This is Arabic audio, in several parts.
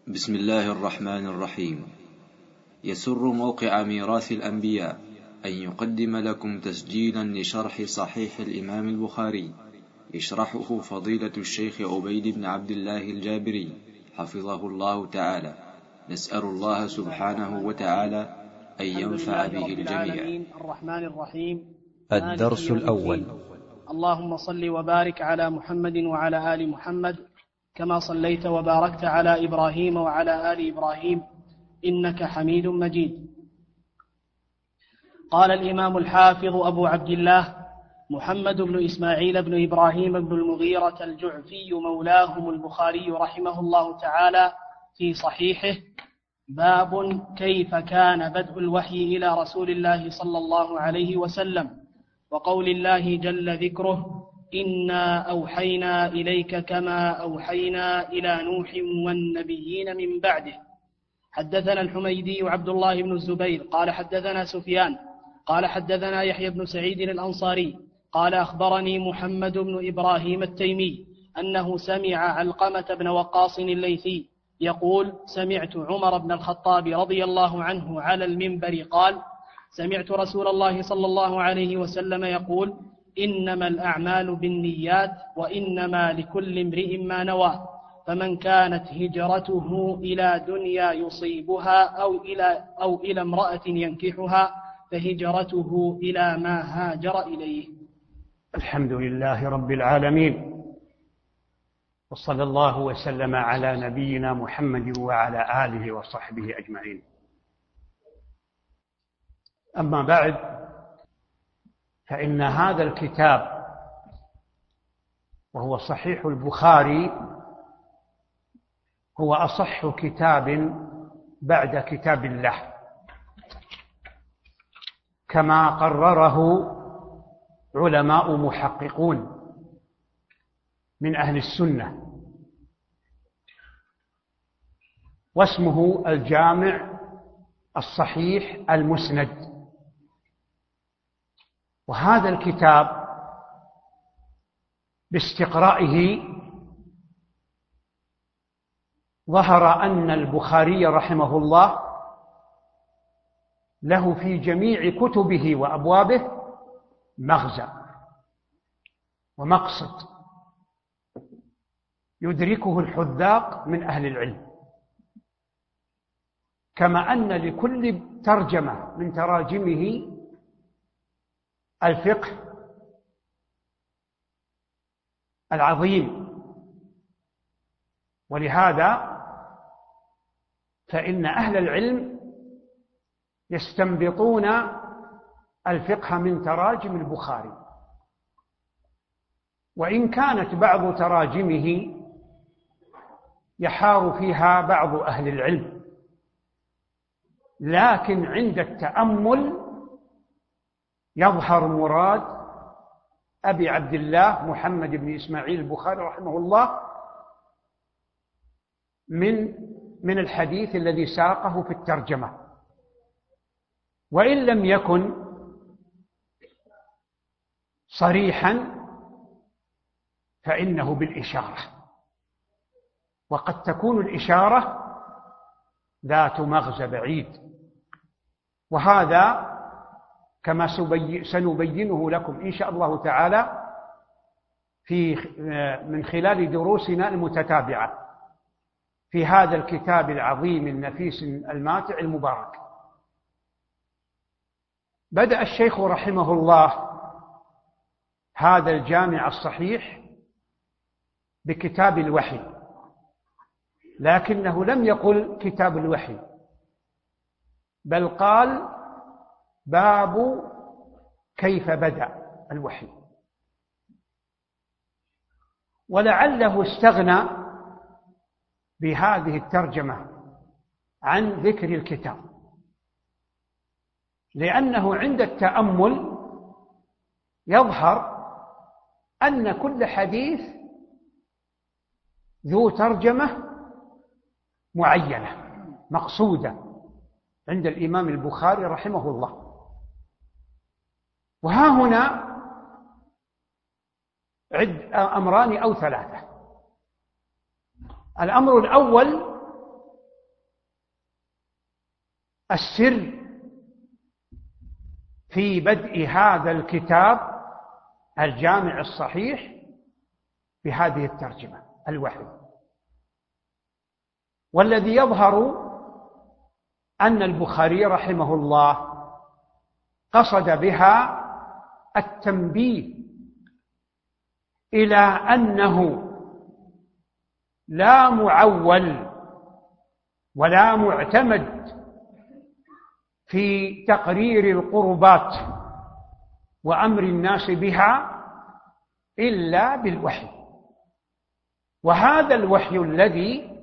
بسم الله الرحمن الرحيم. يسر موقع ميراث الأنبياء أن يقدم لكم تسجيلا لشرح صحيح الإمام البخاري، يشرحه فضيلة الشيخ عبيد بن عبد الله الجابري حفظه الله تعالى. نسأل الله سبحانه وتعالى أن ينفع به الجميع. الرحمن الرحيم. الدرس الأول. اللهم صل وبارك على محمد وعلى آل محمد كما صليت وباركت على إبراهيم وعلى آل إبراهيم إنك حميد مجيد. قال الإمام الحافظ أبو عبد الله محمد بن إسماعيل بن إبراهيم بن المغيرة الجعفي مولاهم البخاري رحمه الله تعالى في صحيحه: باب كيف كان بدء الوحي إلى رسول الله صلى الله عليه وسلم، وقول الله جل ذكره: إنا أوحينا إليك كما أوحينا إلى نوح والنبيين من بعده. حدثنا الحميدي عبد الله بن الزبير قال حدثنا سفيان قال حدثنا يحيى بن سعيد الأنصاري قال أخبرني محمد بن إبراهيم التيمي أنه سمع علقمة بن وقاص الليثي يقول: سمعت عمر بن الخطاب رضي الله عنه على المنبر قال: سمعت رسول الله صلى الله عليه وسلم يقول: إنما الأعمال بالنيات وإنما لكل امرئ ما نوى، فمن كانت هجرته إلى دنيا يصيبها أو إلى امرأة ينكحها فهجرته إلى ما هاجر إليه. الحمد لله رب العالمين، وصلى الله وسلم على نبينا محمد وعلى آله وصحبه أجمعين. أما بعد، فإن هذا الكتاب وهو صحيح البخاري هو أصح كتاب بعد كتاب الله، كما قرره علماء محققون من أهل السنة، واسمه الجامع الصحيح المسند. وهذا الكتاب باستقرائه ظهر أن البخاري رحمه الله له في جميع كتبه وأبوابه مغزى ومقصد يدركه الحذاق من أهل العلم، كما أن لكل ترجمة من تراجمه الفقه العظيم. ولهذا فإن أهل العلم يستنبطون الفقه من تراجم البخاري، وإن كانت بعض تراجمه يحار فيها بعض أهل العلم، لكن عند التأمل يظهر مراد أبي عبد الله محمد بن إسماعيل البخاري رحمه الله من الحديث الذي ساقه في الترجمة، وإن لم يكن صريحا فإنه بالإشارة، وقد تكون الإشارة ذات مغزى بعيد، وهذا كما سنبينه لكم إن شاء الله تعالى من خلال دروسنا المتتابعة في هذا الكتاب العظيم النفيس الماتع المبارك. بدأ الشيخ رحمه الله هذا الجامع الصحيح بكتاب الوحي، لكنه لم يقل كتاب الوحي، بل قال: باب كيف بدأ الوحي. ولعله استغنى بهذه الترجمة عن ذكر الكتاب، لأنه عند التأمل يظهر أن كل حديث ذو ترجمة معينة مقصودة عند الإمام البخاري رحمه الله. وها هنا أمران أو ثلاثة. الأمر الأول السر في بدء هذا الكتاب الجامع الصحيح بهذه الترجمة: الوحي. والذي يظهر أن البخاري رحمه الله قصد بها التنبيه إلى أنه لا معول ولا معتمد في تقرير القربات وأمر الناس بها إلا بالوحي. وهذا الوحي الذي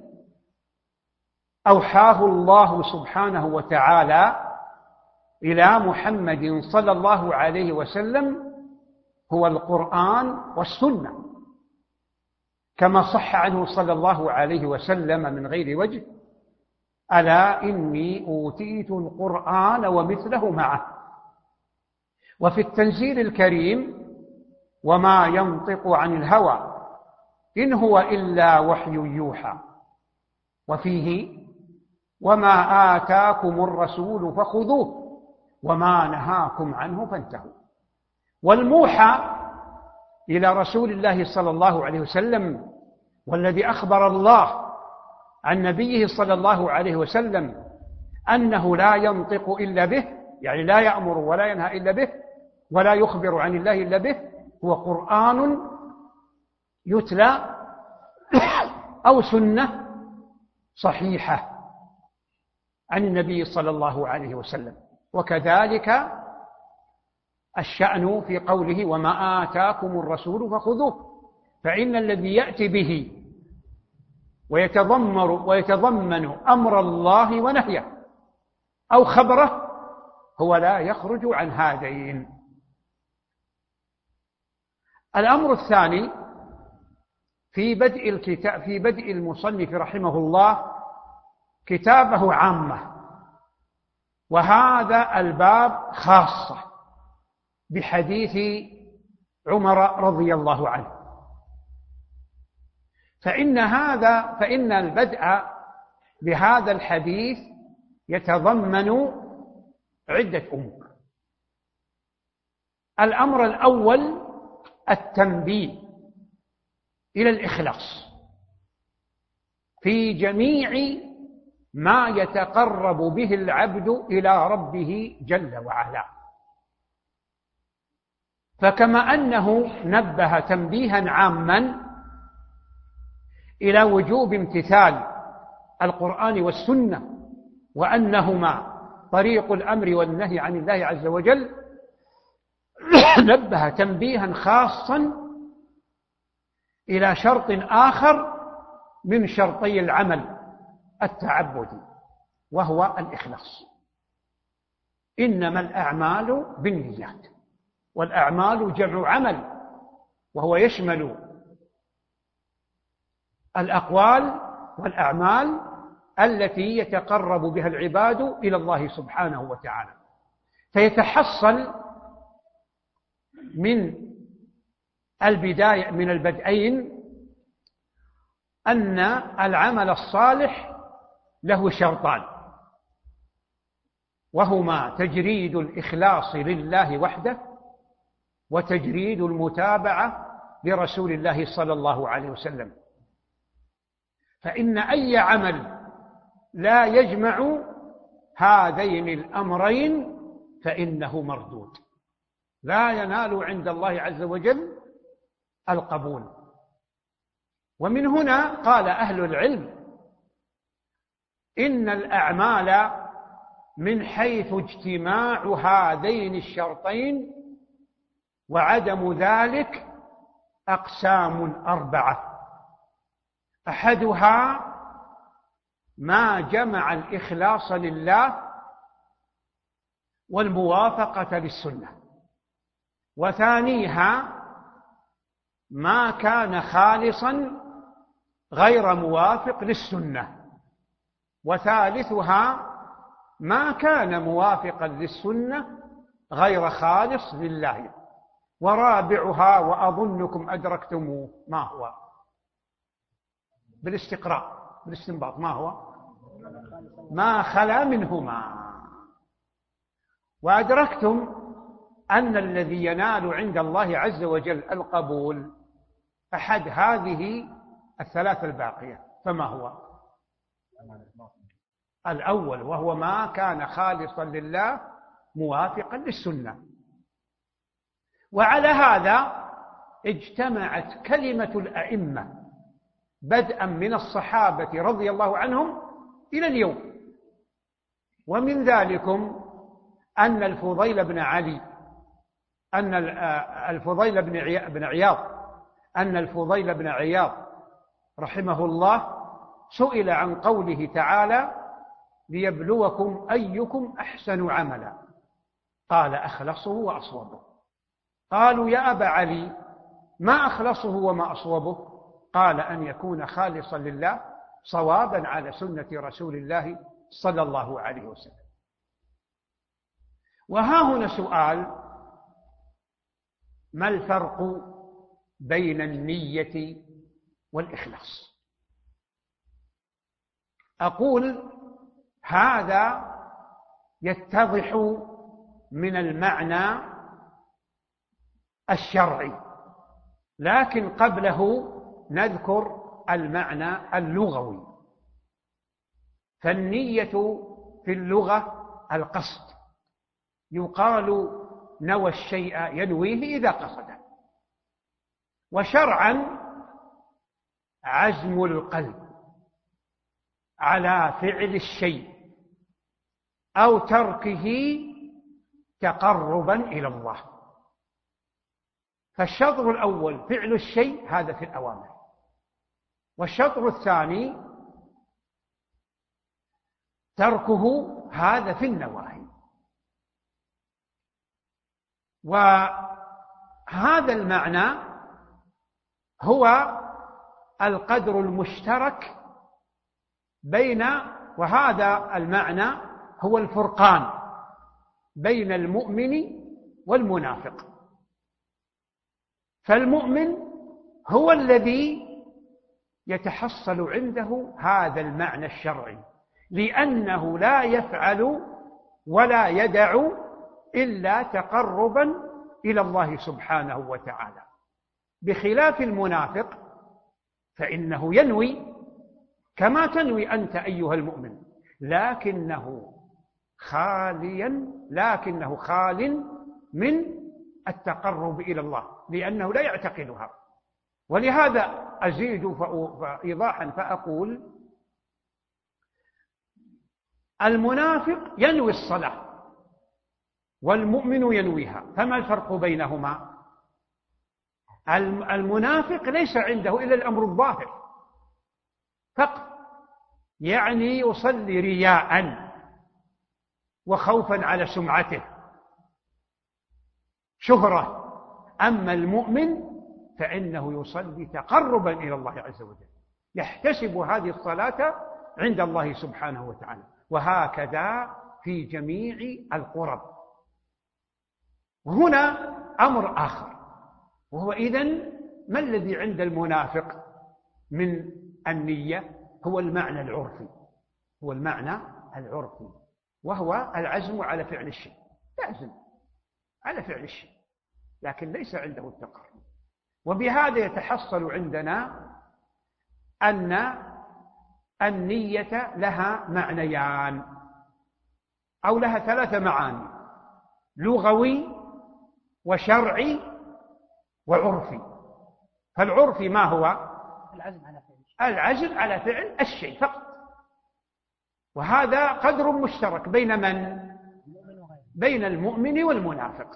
أوحاه الله سبحانه وتعالى إلى محمد صلى الله عليه وسلم هو القرآن والسنة، كما صح عنه صلى الله عليه وسلم من غير وجه: ألا إني أوتيت القرآن ومثله معه. وفي التنزيل الكريم: وما ينطق عن الهوى إن هو إلا وحي يوحى. وفيه: وما آتاكم الرسول فخذوه وما نهاكم عنه فانتهوا. والموحى إلى رسول الله صلى الله عليه وسلم، والذي أخبر الله عن نبيه صلى الله عليه وسلم أنه لا ينطق إلا به، يعني لا يأمر ولا ينهى إلا به ولا يخبر عن الله إلا به، هو قرآن يتلى أو سنة صحيحة عن النبي صلى الله عليه وسلم. وكذلك الشأن في قوله: وما آتاكم الرسول فخذوه. فإن الذي يأتي به ويتضمن أمر الله ونهيه أو خبره هو لا يخرج عن هذين. الأمر الثاني في بدء المصنف رحمه الله كتابه عامة، وهذا الباب خاصة بحديث عمر رضي الله عنه. فإن البدء بهذا الحديث يتضمن عدة أمور. الأمر الأول التنبيه إلى الإخلاص في جميع ما يتقرب به العبد إلى ربه جل وعلا. فكما أنه نبه تنبيها عاما إلى وجوب امتثال القرآن والسنة وأنهما طريق الأمر والنهي عن الله عز وجل، نبه تنبيها خاصا إلى شرط آخر من شرطي العمل التعبدي، وهو الإخلاص. إنما الأعمال بالنيات، والأعمال جمع عمل، وهو يشمل الأقوال والأعمال التي يتقرب بها العباد إلى الله سبحانه وتعالى. فيتحصل من البدئين أن العمل الصالح له شرطان، وهما تجريد الإخلاص لله وحده وتجريد المتابعة لرسول الله صلى الله عليه وسلم. فإن أي عمل لا يجمع هذين الأمرين فإنه مردود، لا ينال عند الله عز وجل القبول. ومن هنا قال أهل العلم إن الأعمال من حيث اجتماع هذين الشرطين وعدم ذلك أقسام 4. أحدها ما جمع الإخلاص لله والموافقة للسنة، وثانيها ما كان خالصا غير موافق للسنة، وثالثها ما كان موافقا للسنة غير خالص لله، ورابعها وأظنكم أدركتموه ما هو بالاستقراء بالاستنباط، ما هو؟ ما خلا منهما. وأدركتم أن الذي ينال عند الله عز وجل القبول أحد هذه الثلاث الباقية، فما هو؟ الأول، وهو ما كان خالصا لله موافقا للسنة. وعلى هذا اجتمعت كلمة الأئمة بدءا من الصحابة رضي الله عنهم إلى اليوم. ومن ذلكم أن الفضيل بن علي أن الفضيل بن عياض رحمه الله سئل عن قوله تعالى: ليبلوكم أيكم أحسن عملا، قال: أخلصه وأصوبه. قالوا: يا أبا علي، ما أخلصه وما أصوبه؟ قال: أن يكون خالصا لله صوابا على سنة رسول الله صلى الله عليه وسلم. وها هنا سؤال: ما الفرق بين النية والإخلاص؟ أقول هذا يتضح من المعنى الشرعي، لكن قبله نذكر المعنى اللغوي. فالنية في اللغة القصد، يقال نوى الشيء ينويه إذا قصده. وشرعا عزم القلب على فعل الشيء أو تركه تقربا إلى الله. فالشطر الأول فعل الشيء، هذا في الأوامر، والشطر الثاني تركه، هذا في النواهي. وهذا المعنى هو القدر المشترك بين، وهذا المعنى هو الفرقان بين المؤمن والمنافق. فالمؤمن هو الذي يتحصل عنده هذا المعنى الشرعي، لأنه لا يفعل ولا يدع إلا تقربا إلى الله سبحانه وتعالى، بخلاف المنافق فإنه ينوي كما تنوي أنت أيها المؤمن، لكنه خال من التقرب إلى الله، لأنه لا يعتقدها. ولهذا أزيد إيضاحا فأقول: المنافق ينوي الصلاة والمؤمن ينويها، فما الفرق بينهما؟ المنافق ليس عنده إلا الأمر الظاهر فقط، يعني يصلي رياء وخوفا على سمعته، شهرة. أما المؤمن فإنه يصلي تقربا إلى الله عز وجل، يحتسب هذه الصلاة عند الله سبحانه وتعالى. وهكذا في جميع القرب. هنا أمر آخر، وهو إذن ما الذي عند المنافق من النية؟ هو المعنى العرفي، وهو العزم على فعل الشيء، يعزم على فعل الشيء لكن ليس عنده التقرب. وبهذا يتحصل عندنا أن النية لها معنيان أو لها 3 معاني: لغوي وشرعي وعرفي. فالعرفي ما هو؟ العزم على فعل الشيء فقط. وهذا قدر مشترك بين من؟ بين المؤمن والمنافق.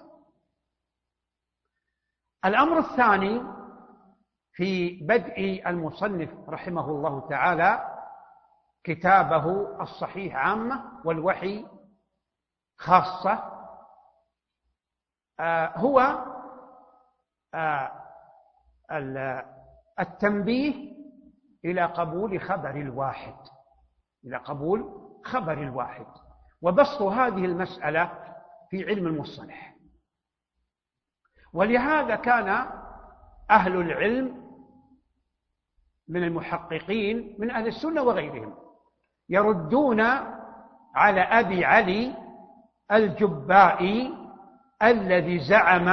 الأمر الثاني في بدء المصنف رحمه الله تعالى كتابه الصحيح عامة والوحي خاصة، هو التنبيه إلى قبول خبر الواحد، وبسط هذه المسألة في علم المصطلح. ولهذا كان أهل العلم من المحققين من أهل السنة وغيرهم يردون على أبي علي الجبائي الذي زعم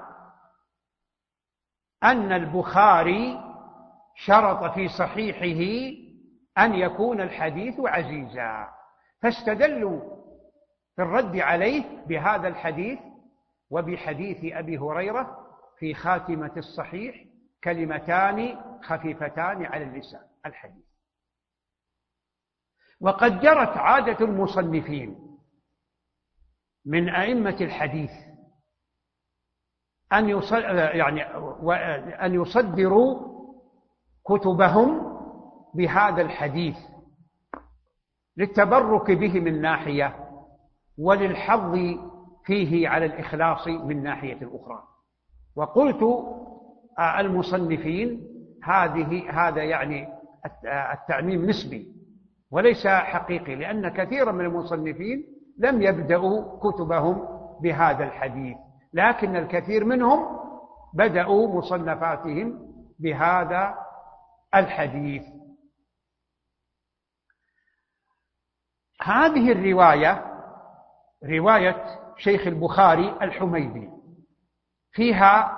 أن البخاري شرط في صحيحه أن يكون الحديث عزيزا، فاستدلوا في الرد عليه بهذا الحديث وبحديث أبي هريرة في خاتمة الصحيح: كلمتان خفيفتان على اللسان، الحديث. وقد جرت عادة المصنفين من أئمة الحديث أن يصدروا كتبهم بهذا الحديث للتبرك به من ناحية، وللحظ فيه على الإخلاص من ناحية أخرى. وقلت المصنفين هذا يعني التعميم نسبي وليس حقيقي، لأن كثيرا من المصنفين لم يبدأوا كتبهم بهذا الحديث، لكن الكثير منهم بدأوا مصنفاتهم بهذا الحديث. هذه الرواية رواية شيخ البخاري الحميدي فيها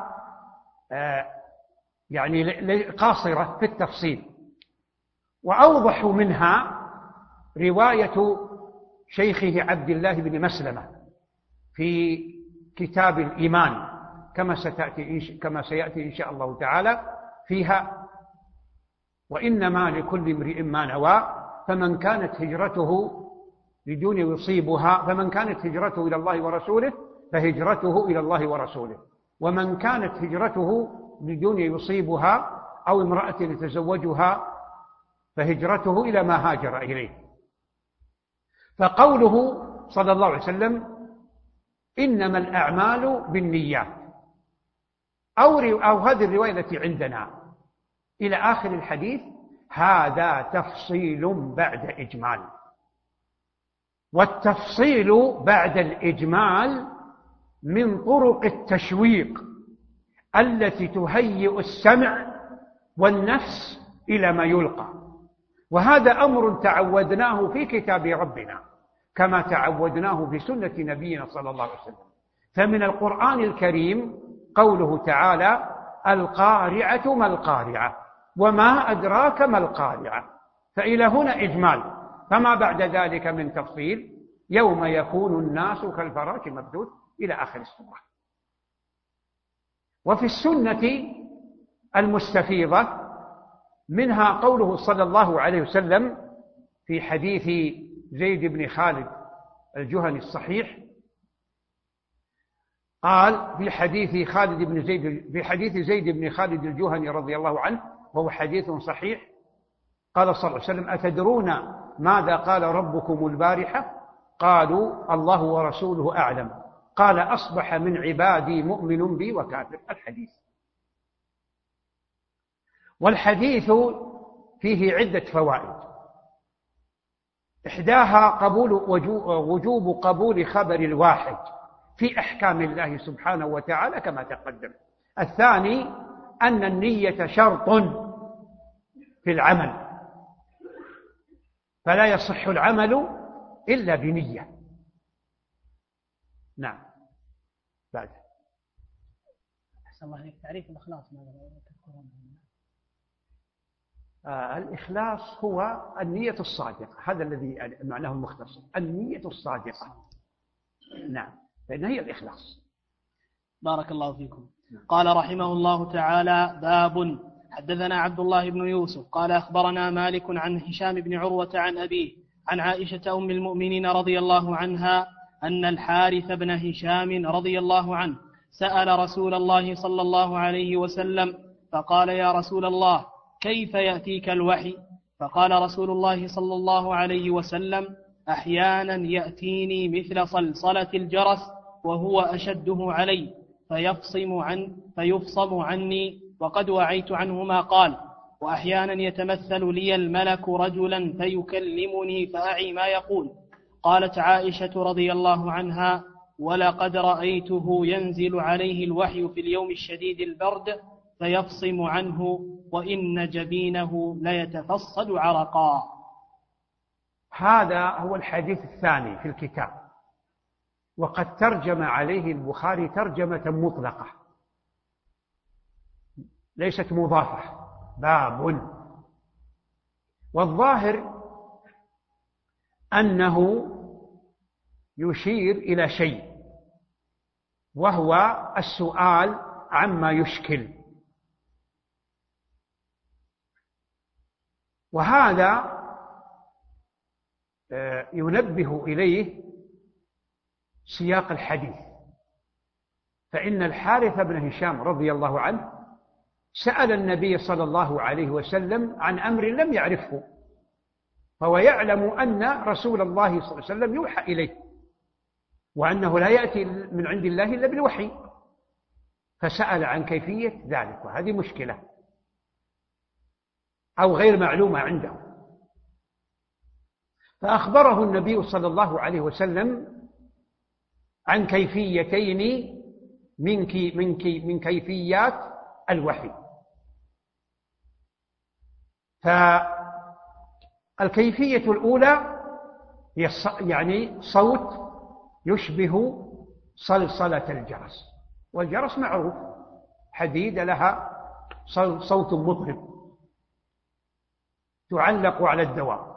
يعني قاصرة في التفصيل، وأوضح منها رواية شيخه عبد الله بن مسلمة في كتاب الإيمان كما سيأتي إن شاء الله تعالى فيها: وإنما لكل امرئ ما نوى فمن كانت هجرته لدون يصيبها فمن كانت هجرته إلى الله ورسوله فهجرته إلى الله ورسوله، ومن كانت هجرته لدون يصيبها أو امرأة يتزوجها فهجرته إلى ما هاجر إليه. فقوله صلى الله عليه وسلم: إنما الأعمال بالنيات، أو هذه الرواية التي عندنا إلى آخر الحديث، هذا تفصيل بعد إجمال، والتفصيل بعد الإجمال من طرق التشويق التي تهيئ السمع والنفس إلى ما يلقى، وهذا أمر تعودناه في كتاب ربنا كما تعودناه في سنة نبينا صلى الله عليه وسلم. فمن القرآن الكريم قوله تعالى: القارعة ما القارعة وما أدراك ما القارعة، فإلى هنا إجمال، فما بعد ذلك من تفصيل: يوم يكون الناس كالفراش المبثوث إلى آخر السورة. وفي السنة المستفيضة منها قوله صلى الله عليه وسلم في حديث زيد بن خالد الجهني الصحيح، قال في حديث زيد بن خالد الجهني رضي الله عنه، وهو حديث صحيح، قال صلى الله عليه وسلم: أتدرون ماذا قال ربكم البارحة؟ قالوا: الله ورسوله أعلم. قال: أصبح من عبادي مؤمن بي وكافر. الحديث. والحديث فيه عدة فوائد، إحداها وجوب قبول خبر الواحد في أحكام الله سبحانه وتعالى كما تقدم. الثاني أن النية شرط في العمل، فلا يصح العمل إلا بنية. نعم. بعد أحسن الله عليك، تعريف الإخلاص ماذا تذكرون؟ الإخلاص هو النية الصادقة، هذا الذي معناه المختصر، النية الصادقة. نعم، فإن هي الإخلاص. بارك الله فيكم. قال رحمه الله تعالى: باب. حدثنا عبد الله بن يوسف قال أخبرنا مالك عن هشام بن عروة عن أبيه عن عائشة أم المؤمنين رضي الله عنها أن الحارث بن هشام رضي الله عنه سأل رسول الله صلى الله عليه وسلم فقال: يا رسول الله، كيف يأتيك الوحي؟ فقال رسول الله صلى الله عليه وسلم: أحيانا يأتيني مثل صلصلة الجرس وهو أشده علي فيفصم عني وقد وعيت عنه ما قال، وأحيانا يتمثل لي الملك رجلا فيكلمني فأعي ما يقول. قالت عائشة رضي الله عنها: ولقد رأيته ينزل عليه الوحي في اليوم الشديد البرد فيفصم عنه وإن جبينه ليتفصد عرقا. هذا هو الحديث الثاني في الكتاب، وقد ترجم عليه البخاري ترجمة مطلقة ليست مضافة، باب. والظاهر أنه يشير إلى شيء، وهو السؤال عما يشكل، وهذا ينبه إليه سياق الحديث. فإن الحارث بن هشام رضي الله عنه سأل النبي صلى الله عليه وسلم عن أمر لم يعرفه، فهو يعلم أن رسول الله صلى الله عليه وسلم يوحى إليه، وأنه لا يأتي من عند الله إلا بالوحي، فسأل عن كيفية ذلك، وهذه مشكلة أو غير معلومة عنده. فأخبره النبي صلى الله عليه وسلم عن كيفيتين من كيفيات الوحي. فالكيفية الأولى هي يعني صوت يشبه صلصلة الجرس، والجرس معروف حديدة لها صوت مطرب تعلق على الدواب،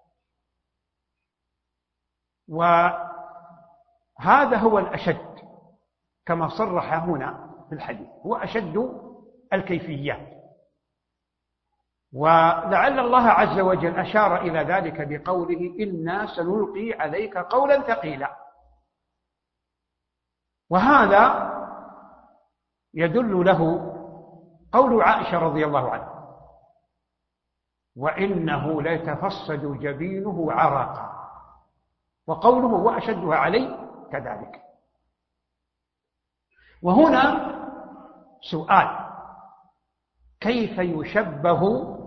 وهذا هو الأشد كما صرح هنا في الحديث، هو أشد الكيفيات. ولعل الله عز وجل أشار إلى ذلك بقوله إنا سنلقي عليك قولا ثقيلا، وهذا يدل له قول عائشة رضي الله عنها وإنه ليتفصد جبينه عرقا، وقوله وأشدها علي كذلك. وهنا سؤال: كيف يشبه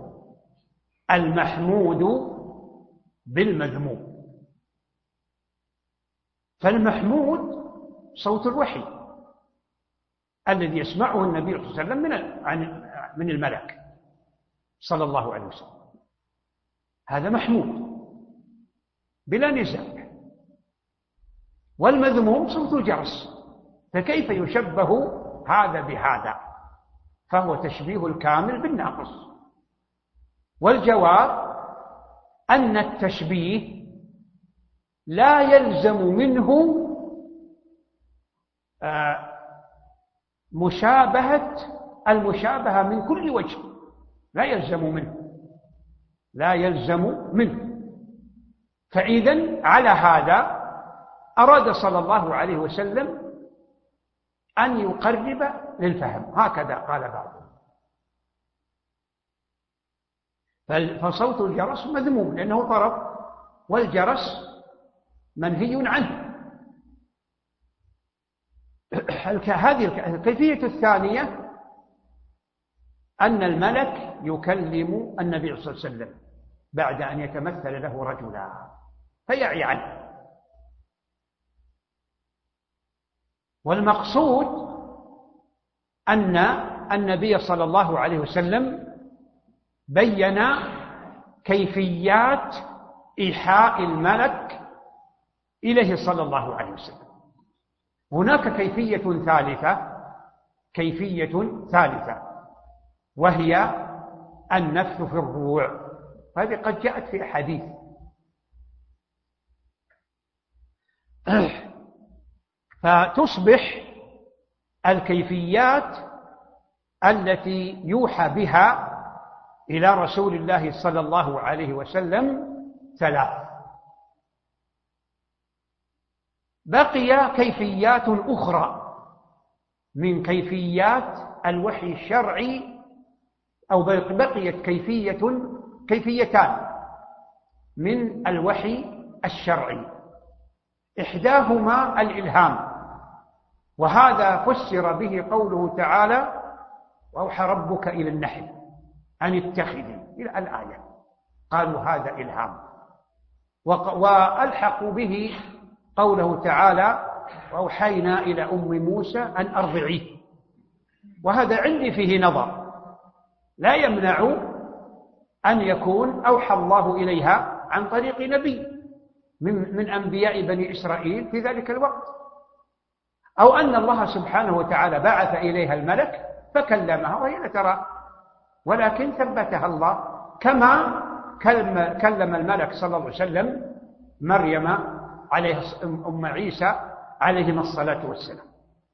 المحمود بالمذموم؟ فالمحمود صوت الوحي الذي يسمعه النبي صلى الله عليه وسلم من الملك صلى الله عليه وسلم، هذا محمود بلا نزاع. والمذموم صوت الجرس، فكيف يشبه هذا بهذا؟ فهو تشبيه الكامل بالناقص. والجواب أن التشبيه لا يلزم منه المشابهة من كل وجه، لا يلزم منه. فإذن على هذا أراد صلى الله عليه وسلم أن يقرب للفهم، هكذا قال بعضهم. فصوت الجرس مذموم لأنه طرب، والجرس منهي عنه. هذه الكيفية الثانية أن الملك يكلم النبي صلى الله عليه وسلم بعد أن يتمثل له رجلا فيعي عنه. والمقصود أن النبي صلى الله عليه وسلم بين كيفيات إيحاء الملك إليه صلى الله عليه وسلم. هناك كيفية ثالثة وهي النفث في الروع، هذه قد جاءت في أحاديث. فتصبح الكيفيات التي يوحى بها إلى رسول الله صلى الله عليه وسلم ثلاث. بقي كيفيات أخرى من كيفيات الوحي الشرعي، أو بقيت كيفيتان من الوحي الشرعي. إحداهما الإلهام، وهذا فسر به قوله تعالى وأوحى ربك إلى النحل أن اتخذي إلى الآية، قالوا هذا إلهام. وألحقوا به قوله تعالى وأوحينا إلى أم موسى أن أرضعيه، وهذا عندي فيه نظر، لا يمنع أن يكون أوحى الله إليها عن طريق نبي، من أنبياء بني إسرائيل في ذلك الوقت، أو أن الله سبحانه وتعالى بعث إليها الملك فكلمها وهي لا ترى، ولكن ثبتها الله كما كلم الملك صلى الله عليه وسلم مريم أم عيسى عليهما الصلاة والسلام.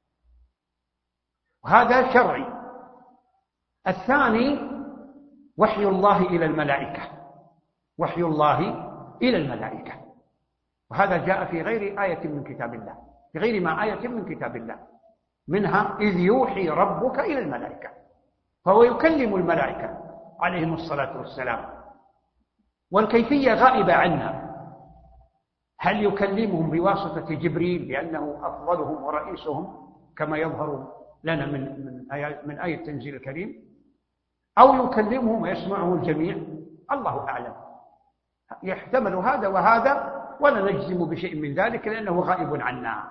وهذا شرعي. الثاني وحي الله إلى الملائكة، وحي الله إلى الملائكة، وهذا جاء في غير آية من كتاب الله، في غير ما آية من كتاب الله، منها إذ يوحي ربك إلى الملائكة، فهو يكلم الملائكة عليهم الصلاة والسلام، والكيفية غائبة عنا. هل يكلمهم بواسطة جبريل لأنه أفضلهم ورئيسهم كما يظهر لنا من آية التنزيل الكريم، أو يكلمهم ويسمعه الجميع؟ الله أعلم. يحتمل هذا وهذا، ولا نجزم بشيء من ذلك لأنه غائب عنا.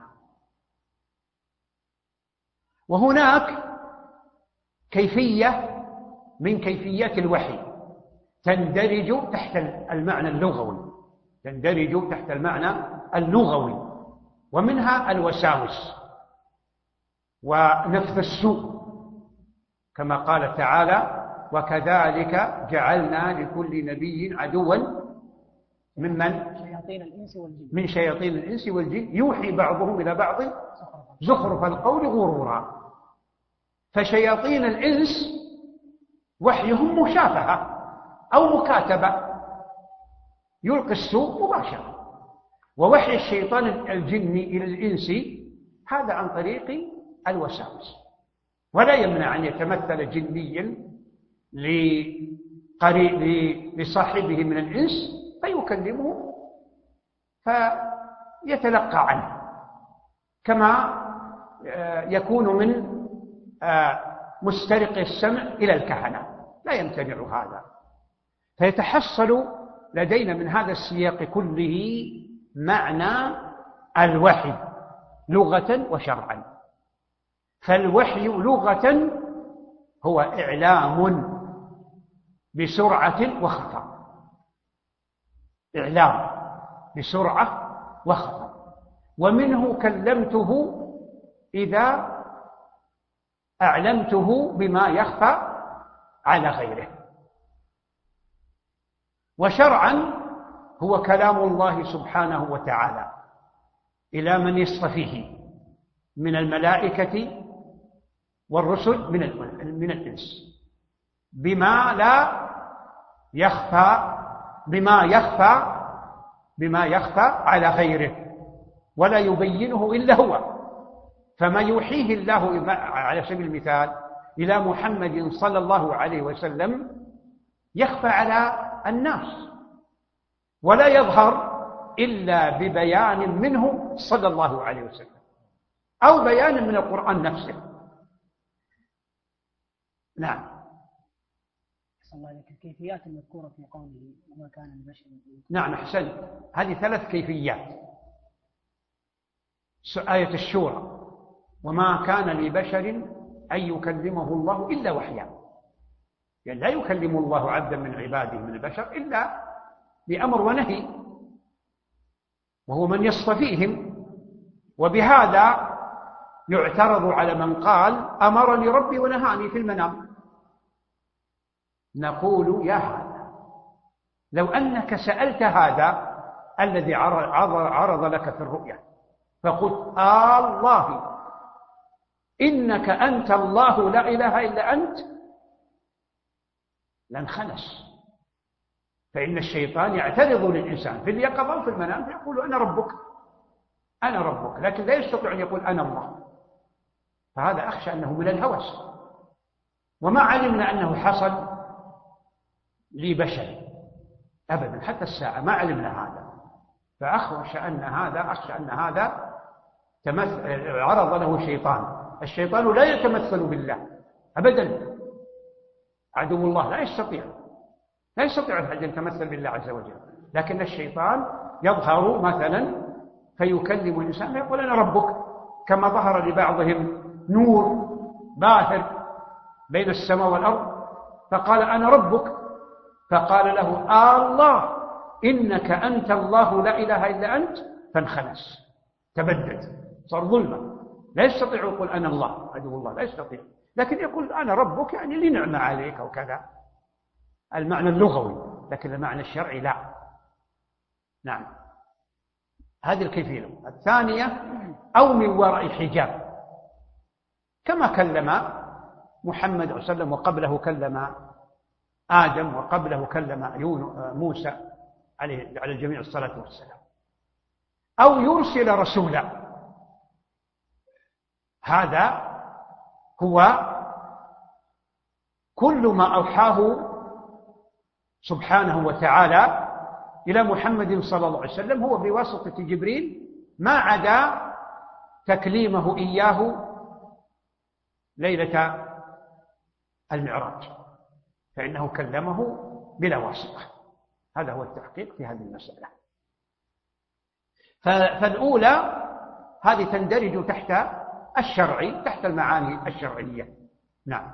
وهناك كيفية من كيفيات الوحي تندرج تحت المعنى اللغوي، تندرج تحت المعنى اللغوي، ومنها الوساوس ونفث السوء، كما قال تعالى: وكذلك جعلنا لكل نبي عدوا من شياطين الإنس والجن يوحي بعضهم إلى بعض زخرف القول غرورا. فشياطين الإنس وحيهم مشافهة أو مكاتبة، يلقي السوء مباشرة. ووحي الشيطان الجني إلى الإنس هذا عن طريق الوساوس، ولا يمنع أن يتمثل جنيا لصاحبه من الإنس فيكلمه فيتلقى عنه، كما يكون من مسترق السمع إلى الكهنة، لا يمتنع هذا. فيتحصل لدينا من هذا السياق كله معنى الوحي لغة وشرعا. فالوحي لغة هو إعلام بسرعة وخطأ، إعلام بسرعة وخطأ. ومنه كلمته إذا أعلمته بما يخفى على غيره. وشرعا هو كلام الله سبحانه وتعالى إلى من يصطفيه من الملائكة والرسل من الإنس بما لا يخفى بما يخفى على غيره ولا يبينه إلا هو. فما يوحيه الله على سبيل المثال إلى محمد صلى الله عليه وسلم يخفى على الناس ولا يظهر إلا ببيان منه صلى الله عليه وسلم أو بيان من القرآن نفسه. نعم. الكيفيات المذكورة في قوله وما كان البشر. نعم أحسنت. هذه 3 كيفيات. آية الشورى: وما كان لبشر أن يكلمه الله إلا وحيا. يعني لا يكلم الله عبدا من عباده من البشر إلا بأمر ونهي، وهو من يصطفيهم. وبهذا يعترض على من قال أمرني ربي ونهاني في المنام. نقول يا هذا، لو أنك سألت هذا الذي عرض لك في الرؤيا فقلت الله إنك أنت الله لا إله إلا أنت، لانخنس. فإن الشيطان يعترض للإنسان في اليقظة وفي المنام فيقول أنا ربك أنا ربك، لكن لا يستطيع أن يقول أنا الله. فهذا أخشى أنه من الهوس، وما علمنا أنه حصل لبشر أبدا حتى الساعة، ما علمنا هذا. فأخشى أن هذا عرض له شيطان. الشيطان لا يتمثل بالله أبدا، عدو الله لا يستطيع أن يتمثل بالله عز وجل. لكن الشيطان يظهر مثلا فيكلم الإنسان فيقول أنا ربك، كما ظهر لبعضهم نور باهر بين السماء والأرض فقال أنا ربك، فقال له الله إنك أنت الله لا إله إلا أنت، فانخنس، تبدد، صار ظلمة. لا يستطيع يقول أنا الله عدو الله، لا يستطيع، لكن يقول أنا ربك، يعني لي نعمة عليك وكذا، المعنى اللغوي، لكن المعنى الشرعي لا. نعم، هذه الكيفية. الثانية أو من وراء حجاب، كما كلم محمد صلى الله عليه وسلم، وقبله كلم آدم، وقبله كلم موسى على الجميع الصلاة والسلام. أو يرسل رسولا، هذا هو كل ما أوحاه سبحانه وتعالى إلى محمد صلى الله عليه وسلم هو بواسطة جبريل، ما عدا تكليمه إياه ليلة المعراج، فإنه كلمه بلا واسطة. هذا هو التحقيق في هذه المسألة. فالأولى هذه تندرج تحت الشرعي، تحت المعاني الشرعية. نعم.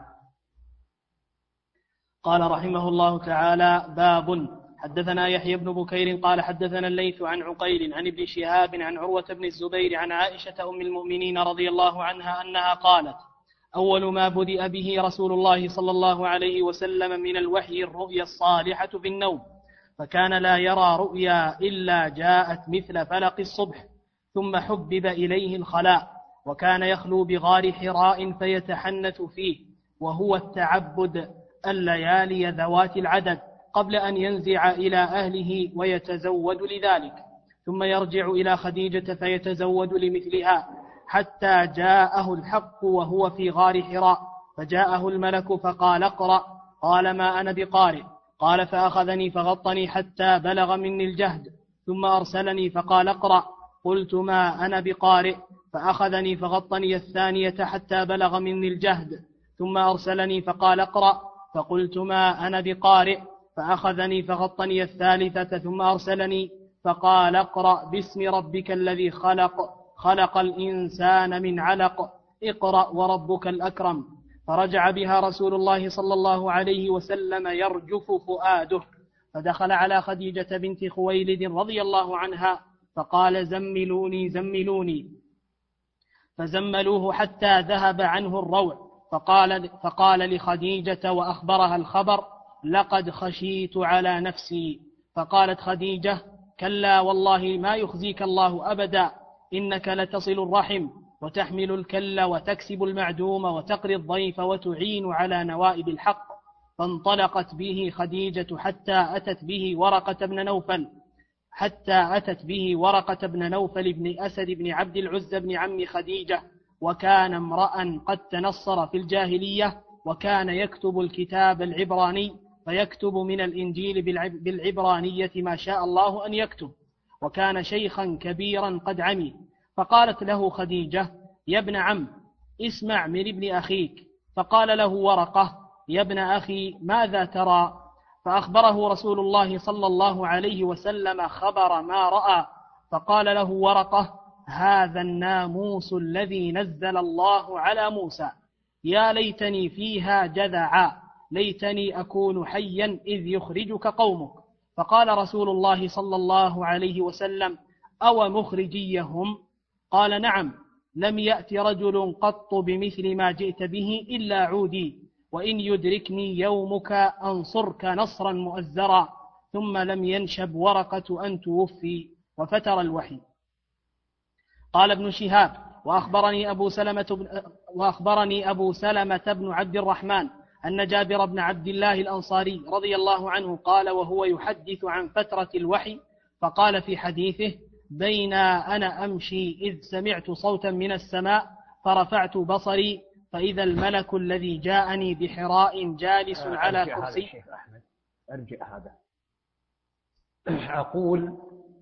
قال رحمه الله تعالى: باب. حدثنا يحيى بن بكير قال حدثنا الليث عن عقيل عن ابن شهاب عن عروة بن الزبير عن عائشة أم المؤمنين رضي الله عنها أنها قالت: أول ما بدأ به رسول الله صلى الله عليه وسلم من الوحي الرؤيا الصالحة في النوم، فكان لا يرى رؤيا إلا جاءت مثل فلق الصبح، ثم حبب إليه الخلاء، وكان يخلو بغار حراء فيتحنث فيه، وهو التعبد الليالي ذوات العدد قبل أن ينزع إلى أهله ويتزود لذلك، ثم يرجع إلى خديجة فيتزود لمثلها، حتى جاءه الحق وهو في غار حراء، فجاءه الملك فقال: اقرأ. قال: ما أنا بقارئ. قال: فأخذني فغطني حتى بلغ مني الجهد، ثم أرسلني فقال: اقرأ. قلت: ما أنا بقارئ. فأخذني فغطني الثانية حتى بلغ مني الجهد، ثم أرسلني فقال: اقرأ. فقلت: ما أنا بقارئ. فأخذني فغطني الثالثة ثم أرسلني فقال: اقرأ باسم ربك الذي خلق الإنسان من علق، اقرأ وربك الأكرم. فرجع بها رسول الله صلى الله عليه وسلم يرجف فؤاده، فدخل على خديجة بنت خويلد رضي الله عنها فقال: زملوني زملوني، فزملوه حتى ذهب عنه الروع، فقال لخديجة وأخبرها الخبر: لقد خشيت على نفسي. فقالت خديجة: كلا والله ما يخزيك الله أبدا، إنك لتصل الرحم وتحمل الكل وتكسب المعدوم وتقري الضيف وتعين على نوائب الحق. فانطلقت به خديجة حتى أتت به ورقة بن نوفل بن أسد بن عبد العزى بن عم خديجة، وكان امرأ قد تنصر في الجاهلية، وكان يكتب الكتاب العبراني، فيكتب من الإنجيل بالعبرانية ما شاء الله أن يكتب، وكان شيخا كبيرا قد عمي. فقالت له خديجة: يا ابن عم، اسمع من ابن أخيك. فقال له ورقة: يا ابن أخي، ماذا ترى؟ فأخبره رسول الله صلى الله عليه وسلم خبر ما رأى. فقال له ورقة: هذا الناموس الذي نزل الله على موسى، يا ليتني فيها جذعا، ليتني أكون حيا إذ يخرجك قومك. فقال رسول الله صلى الله عليه وسلم: أو مخرجيهم؟ قال: نعم، لم يأت رجل قط بمثل ما جئت به إلا عودي، وإن يدركني يومك أنصرك نصرا مؤزرا. ثم لم ينشب ورقة أن توفي، وفتر الوحي. قال ابن شهاب: وأخبرني أبو سلمة بن عبد الرحمن أن جابر بن عبد الله الأنصاري رضي الله عنه قال وهو يحدث عن فترة الوحي، فقال في حديثه: بين أنا أمشي إذ سمعت صوتا من السماء، فرفعت بصري فإذا الملك الذي جاءني بحراء جالس على كرسي. شيخ أحمد، أرجع هذا. أقول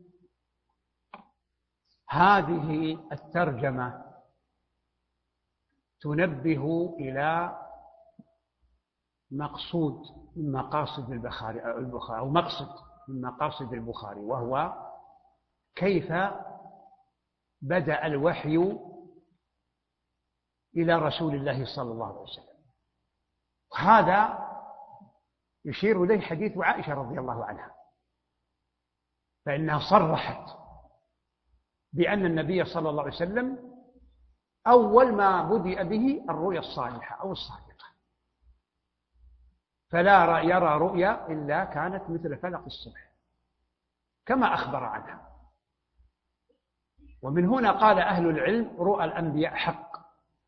هذه الترجمة تنبه إلى مقصود من مقاصد البخاري، أو مقصد من مقاصد البخاري، وهو كيف بدأ الوحي إلى رسول الله صلى الله عليه وسلم. هذا يشير إليه حديث عائشة رضي الله عنها فإنها صرحت بأن النبي صلى الله عليه وسلم أول ما بدأ به الرؤيا الصالحة أو الصادقة، فلا يرى رؤيا إلا كانت مثل فلق الصبح كما أخبر عنها. ومن هنا قال أهل العلم رؤى الأنبياء حق،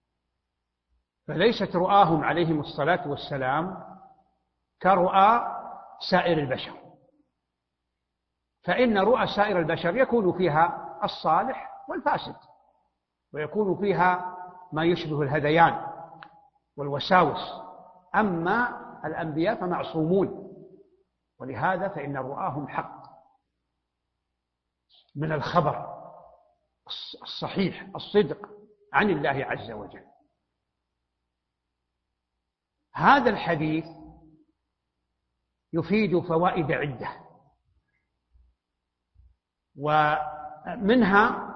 فليست رؤاهم عليهم الصلاة والسلام كرؤى سائر البشر، فإن رؤى سائر البشر يكون فيها الصالح والفاسد، ويكون فيها ما يشبه الهذيان والوساوس، أما الأنبياء فمعصومون، ولهذا فإن رؤاهم حق من الخبر الصحيح الصدق عن الله عز وجل. هذا الحديث يفيد فوائد عدة، ومنها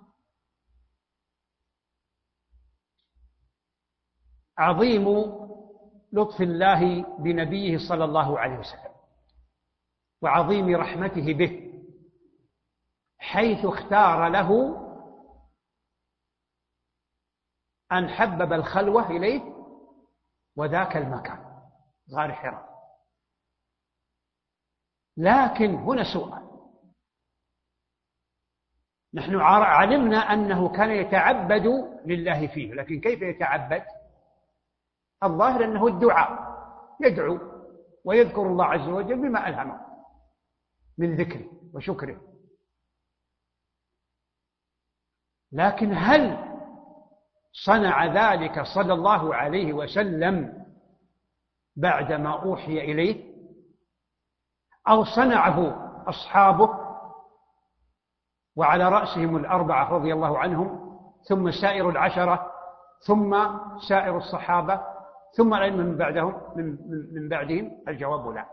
عظيم لطف الله بنبيه صلى الله عليه وسلم وعظيم رحمته به، حيث اختار له أن حبب الخلوة إليه وذاك المكان غار حراء. لكن هنا سؤال، نحن علمنا أنه كان يتعبد لله فيه، لكن كيف يتعبد؟ الظاهر أنه الدعاء، يدعو ويذكر الله عز وجل بما ألهمه من ذكره وشكره. لكن هل صنع ذلك صلى الله عليه وسلم بعدما أوحي إليه، أو صنعه أصحابه وعلى رأسهم الأربعة رضي الله عنهم، ثم سائر العشرة، ثم سائر الصحابة، ثم الأئمة من بعدهم؟ الجواب لا.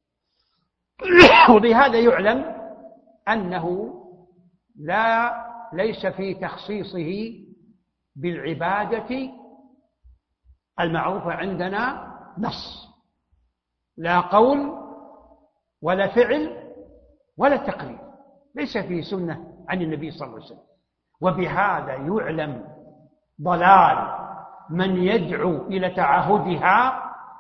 وبهذا يعلم أنه ليس في تخصيصه بالعبادة المعروفة عندنا نص، لا قول ولا فعل ولا تقليد، ليس فيه سنة عن النبي صلى الله عليه وسلم. وبهذا يعلم ضلال من يدعو إلى تعهدها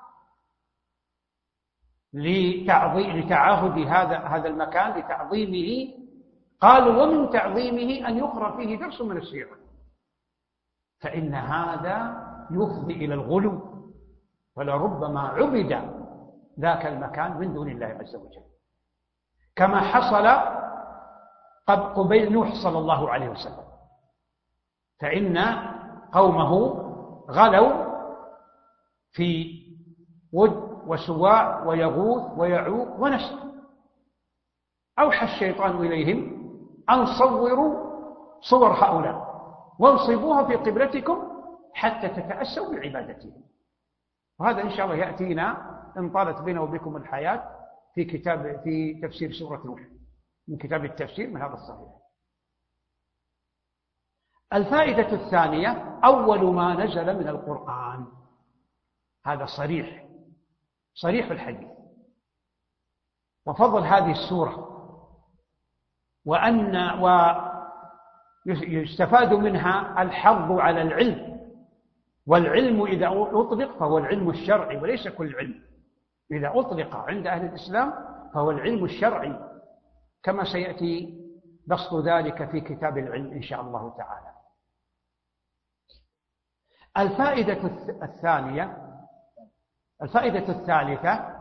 لتعهد هذا المكان لتعظيمه. قالوا ومن تعظيمه أن يقرأ فيه درس من السيرة، فإن هذا يفضي إلى الغلو، ولربما عبد ذاك المكان من دون الله عز وجل، كما حصل قبيل نوح صلى الله عليه وسلم، فإن قومه غلوا في ود وسواع ويغوث ويعوق ونسر. أوحى الشيطان إليهم أن صوروا صور هؤلاء وانصبوها في قبلتكم حتى تتأسوا بعبادتهم. وهذا إن شاء الله يأتينا إن طالت بيننا وبكم الحياة في تفسير سورة نوح من كتاب التفسير من هذا الصحيح. الفائدة الثانية: أول ما نزل من القرآن، هذا صريح الحديث، وفضل هذه السورة، ويستفاد منها الحظ على العلم، والعلم إذا أطلق فهو العلم الشرعي وليس كل علم. إذا أطلق عند أهل الإسلام فهو العلم الشرعي، كما سيأتي بسط ذلك في كتاب العلم إن شاء الله تعالى. الفائدة الثالثة،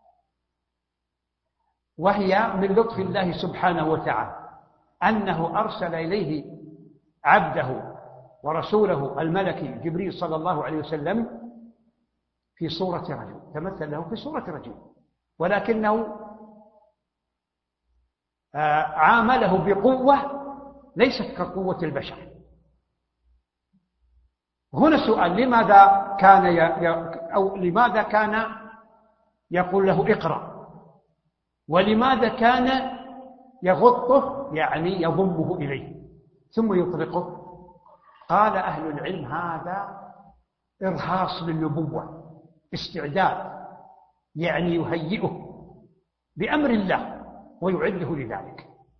وهي من لطف الله سبحانه وتعالى أنه أرسل إليه عبده ورسوله الملكي جبريل صلى الله عليه وسلم في صورة رجل، تمثل له في صورة رجل، ولكنه عامله بقوة ليست كقوة البشر. هنا سؤال: لماذا كان يقول له اقرأ، ولماذا كان يغطه يعني يضمه إليه ثم يطلقه؟ قال أهل العلم هذا إرهاص للنبوة، استعداد، يعني يهيئه بأمر الله ويعده لذلك.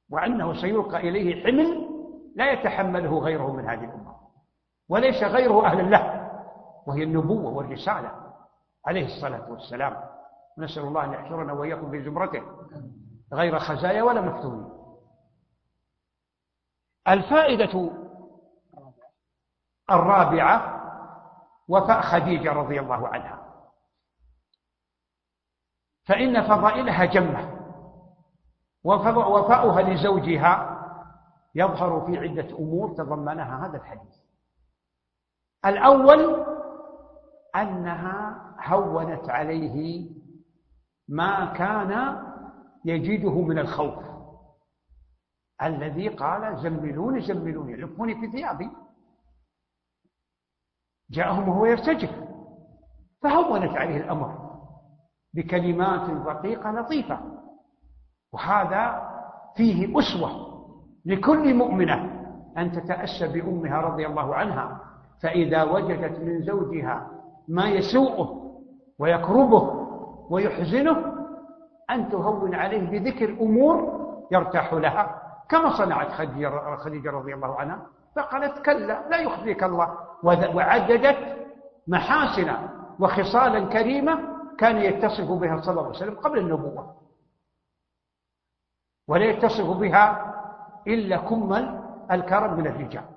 وأنه سيلقى إليه حمل لا يتحمله غيره من هذه الأمة، وليس غيره أهلا له، وهي النبوة والرسالة عليه الصلاة والسلام. نسأل الله أن يحشرنا وإياكم في زمرته غير خزايا ولا مفتونين. الفائدة الرابعة وفاء خديجة رضي الله عنها، فإن فضائلها جمة، وفاؤها لزوجها يظهر في عدة أمور تضمنها هذا الحديث. الأول أنها هونت عليه ما كان يجده من الخوف، الذي قال زملوني زملوني لفوني في ثيابي، جاءهم وهو يرتجف، فهونت عليه الأمر بكلمات رقيقة لطيفة. وهذا فيه أسوة لكل مؤمنة أن تتأسى بأمها رضي الله عنها، فإذا وجدت من زوجها ما يسوءه ويكربه ويحزنه أن تهون عليه بذكر أمور يرتاح لها، كما صنعت خديجة رضي الله عنها، فقالت كلا لا يخزيك الله، وعددت محاسن وخصالا كريمة كان يتصف بها صلى الله عليه وسلم قبل النبوة، ولا يتصف بها إلا كمل الكرم من الرجال.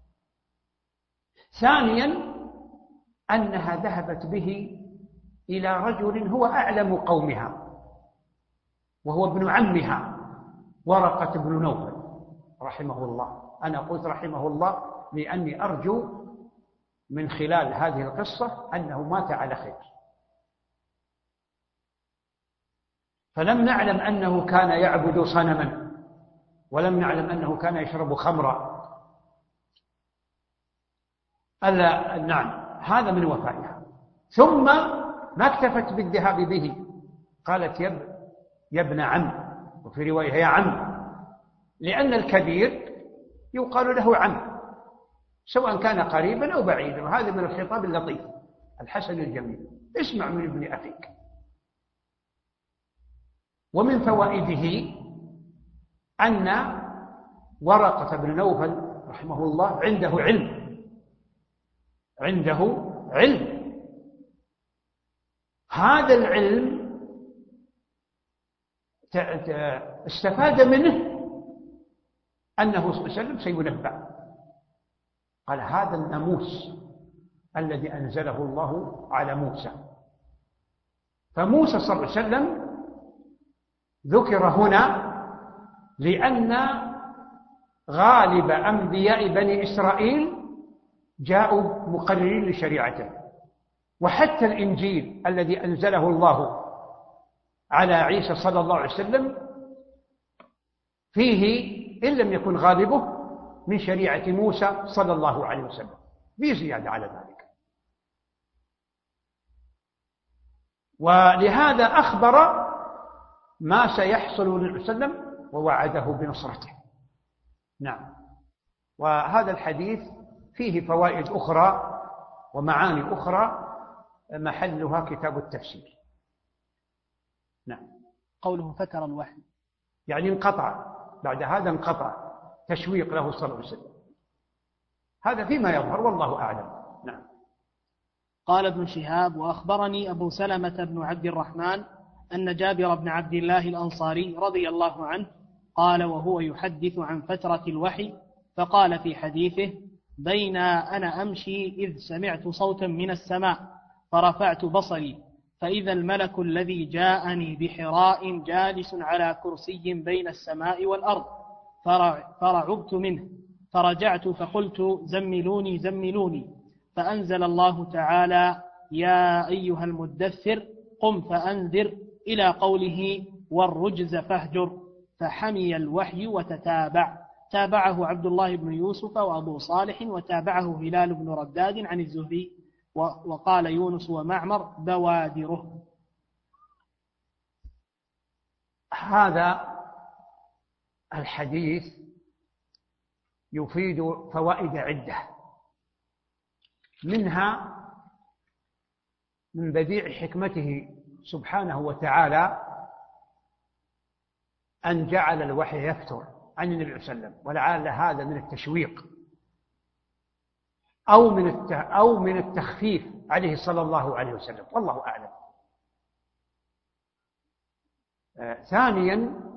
ثانيا أنها ذهبت به إلى رجل هو أعلم قومها، وهو ابن عمها ورقة بن نوفل رحمه الله. أنا قلت رحمه الله لأني أرجو من خلال هذه القصة أنه مات على خير، فلم نعلم أنه كان يعبد صنما، ولم نعلم أنه كان يشرب خمرا. ألا نعم، هذا من وفائها. ثم ما اكتفت بالذهاب به، قالت يا ابن عم، وفي رواية يا عم، لأن الكبير يقال له عم سواء كان قريبا أو بعيدا، وهذا من الخطاب اللطيف الحسن الجميل، اسمع من ابن أخيك. ومن فوائده أن ورقة بن نوفل رحمه الله عنده علم، هذا العلم استفاد منه أنه صلى الله عليه وسلم سينبأ، قال هذا الناموس الذي أنزله الله على موسى. فموسى صلى الله عليه وسلم ذكر هنا لأن غالب أنبياء بني إسرائيل جاءوا مقررين لشريعته، وحتى الإنجيل الذي أنزله الله على عيسى صلى الله عليه وسلم فيه إن لم يكن غالبه من شريعة موسى صلى الله عليه وسلم، بزيادة على ذلك. ولهذا أخبر ما سيحصل للنبي صلى الله عليه وسلم ووعده بنصرته. نعم. وهذا الحديث فيه فوائد أخرى ومعاني أخرى محلها كتاب التفسير. نعم. قوله فتر الوحي يعني انقطع، بعد هذا انقطع تشويق له صلى الله عليه وسلم، هذا فيما يظهر والله أعلم. نعم. قال ابن شهاب: وأخبرني أبو سلمة بن عبد الرحمن أن جابر بن عبد الله الأنصاري رضي الله عنه قال وهو يحدث عن فترة الوحي، فقال في حديثه: بين أنا أمشي إذ سمعت صوتا من السماء فرفعت بصري فإذا الملك الذي جاءني بحراء جالس على كرسي بين السماء والأرض، فرعبت منه فرجعت فقلت: زملوني زملوني، فأنزل الله تعالى: يا أيها المدثر قم فأنذر، إلى قوله: والرجز فاهجر، فحمي الوحي وتتابع. تابعه عبد الله بن يوسف وأبو صالح، وتابعه هلال بن رداد عن الزهري، وقال يونس ومعمر بوادره. هذا الحديث يفيد فوائد عدة، منها من بديع حكمته سبحانه وتعالى أن جعل الوحي يفتر عن النبي صلى الله عليه وسلم، ولعل هذا من التشويق أو من التخفيف عليه صلى الله عليه وسلم، والله أعلم. ثانيا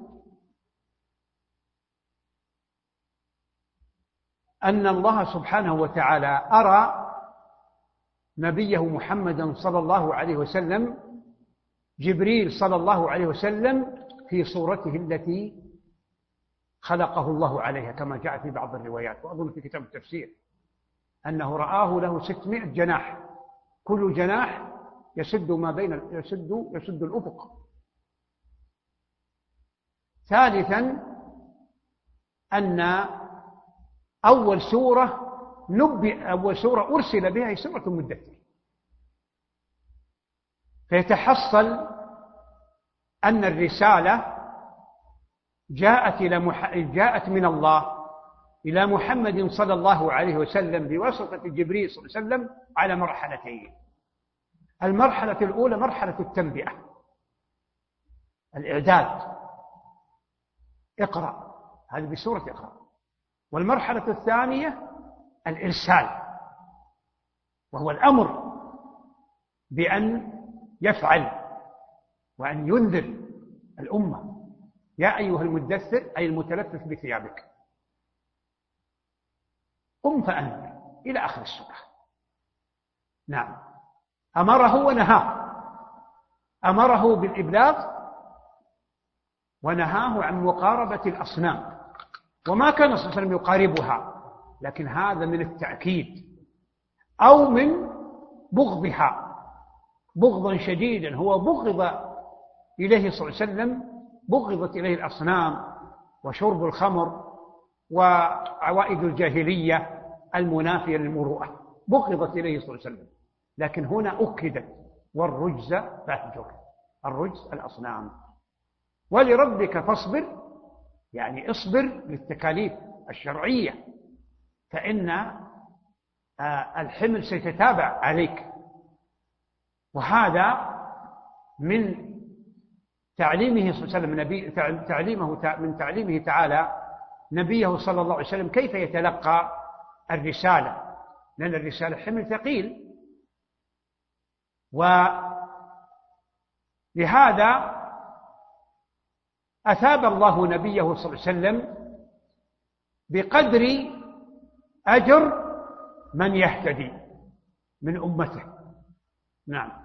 أن الله سبحانه وتعالى أرى نبيه محمدا صلى الله عليه وسلم جبريل صلى الله عليه وسلم في صورته التي خلقه الله عليها، كما جاء في بعض الروايات، وأظن في كتاب التفسير أنه رآه له 600 جناح، كل جناح يسد ما بين يسد الأفق. ثالثا أن أول سورة أرسل بها هي سورة المدثر، فيتحصل أن الرسالة جاءت من الله إلى محمد صلى الله عليه وسلم بواسطة جبريل صلى الله عليه وسلم على مرحلتين. المرحلة الأولى مرحلة التنبئة، الإعداد، اقرأ، هذه بسورة اقرأ. والمرحلة الثانية الإرسال، وهو الأمر بأن يفعل وأن ينذر الأمة: يا أيها المدثر، أي المتلفف بثيابك، قم فأنذر، إلى آخر السورة. نعم، أمره ونهاه، أمره بالإبلاغ ونهاه عن مقاربة الأصنام، وما كان صلى الله عليه وسلم يقاربها، لكن هذا من التأكيد أو من بغضها بغضا شديدا. هو بغض إليه صلى الله عليه وسلم، بغضت إليه الأصنام وشرب الخمر وعوائد الجاهلية المنافية للمروءة، بغضت إليه صلى الله عليه وسلم، لكن هنا أكدت: والرجز فاهجر، الرجز الأصنام. ولربك فاصبر، يعني اصبر للتكاليف الشرعية، فإن الحمل سيتتابع عليك. وهذا من تعليمه صلى الله عليه وسلم، من تعليمه تعالى نبيه صلى الله عليه وسلم كيف يتلقى الرسالة، لأن الرسالة حمل ثقيل. ولهذا أثاب الله نبيه صلى الله عليه وسلم بقدر أجر من يهتدي من أمته. نعم.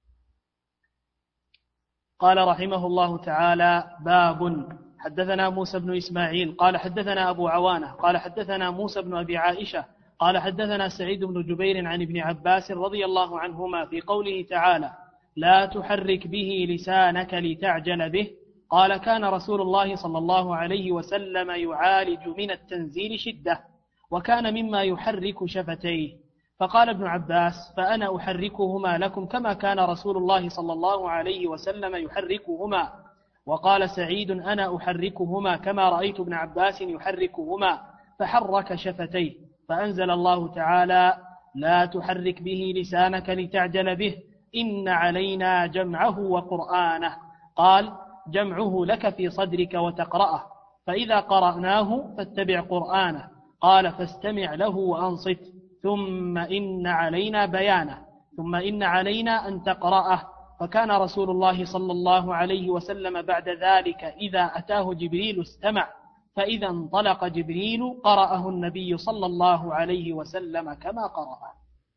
قال رحمه الله تعالى: باب. حدثنا موسى بن إسماعيل قال حدثنا أبو عوانة قال حدثنا موسى بن أبي عائشة قال حدثنا سعيد بن جبير عن ابن عباس رضي الله عنهما في قوله تعالى: لا تحرك به لسانك لتعجل به. قال: كان رسول الله صلى الله عليه وسلم يعالج من التنزيل شدة، وكان مما يحرك شفتيه. فقال ابن عباس: فأنا أحركهما لكم كما كان رسول الله صلى الله عليه وسلم يحركهما. وقال سعيد: أنا أحركهما كما رأيت ابن عباس يحركهما، فحرك شفتيه، فأنزل الله تعالى: لا تحرك به لسانك لتعجل به، إن علينا جمعه وقرآنه. قال: جمعه لك في صدرك وتقرأه، فإذا قرأناه فاتبع قرآنه. قال: فاستمع له وأنصت، ثم إن علينا بيانه، ثم إن علينا أن تقرأه. فكان رسول الله صلى الله عليه وسلم بعد ذلك إذا أتاه جبريل استمع، فإذا انطلق جبريل قرأه النبي صلى الله عليه وسلم كما قرأه.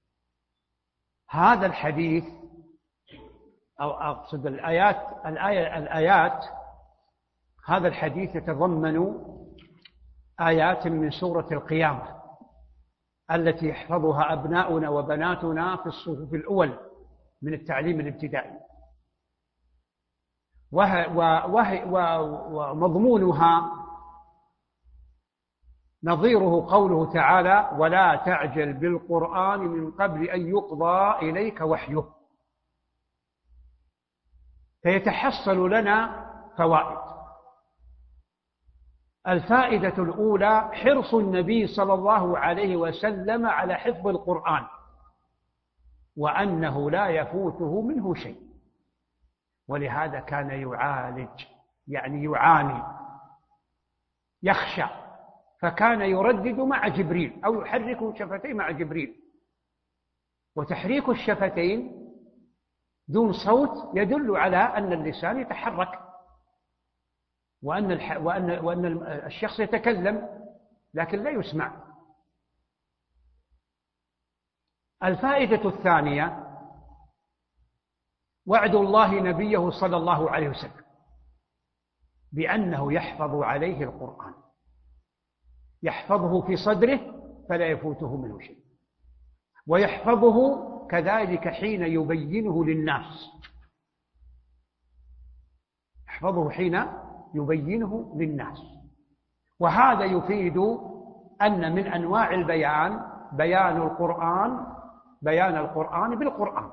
هذا الحديث أو أقصد الآيات، هذا الحديث يتضمن آيات من سورة القيامة التي يحفظها أبناؤنا وبناتنا في الصفوف الأول من التعليم الابتدائي، ومضمونها نظيره قوله تعالى: ولا تعجل بالقرآن من قبل أن يقضى إليك وحيه. فيتحصل لنا فوائد. الفائدة الأولى: حرص النبي صلى الله عليه وسلم على حفظ القرآن، وأنه لا يفوته منه شيء، ولهذا كان يعالج، يعني يعاني يخشى، فكان يردد مع جبريل أو يحرك شفتيه مع جبريل. وتحريك الشفتين دون صوت يدل على أن اللسان يتحرك وأن الشخص يتكلم لكن لا يسمع. الفائدة الثانية وعد الله نبيه صلى الله عليه وسلم بأنه يحفظ عليه القرآن، يحفظه في صدره فلا يفوته منه شيء، ويحفظه كذلك حين يبينه للناس، يحفظه حين يبينه للناس. وهذا يفيد أن من أنواع البيان بيان القرآن بالقرآن.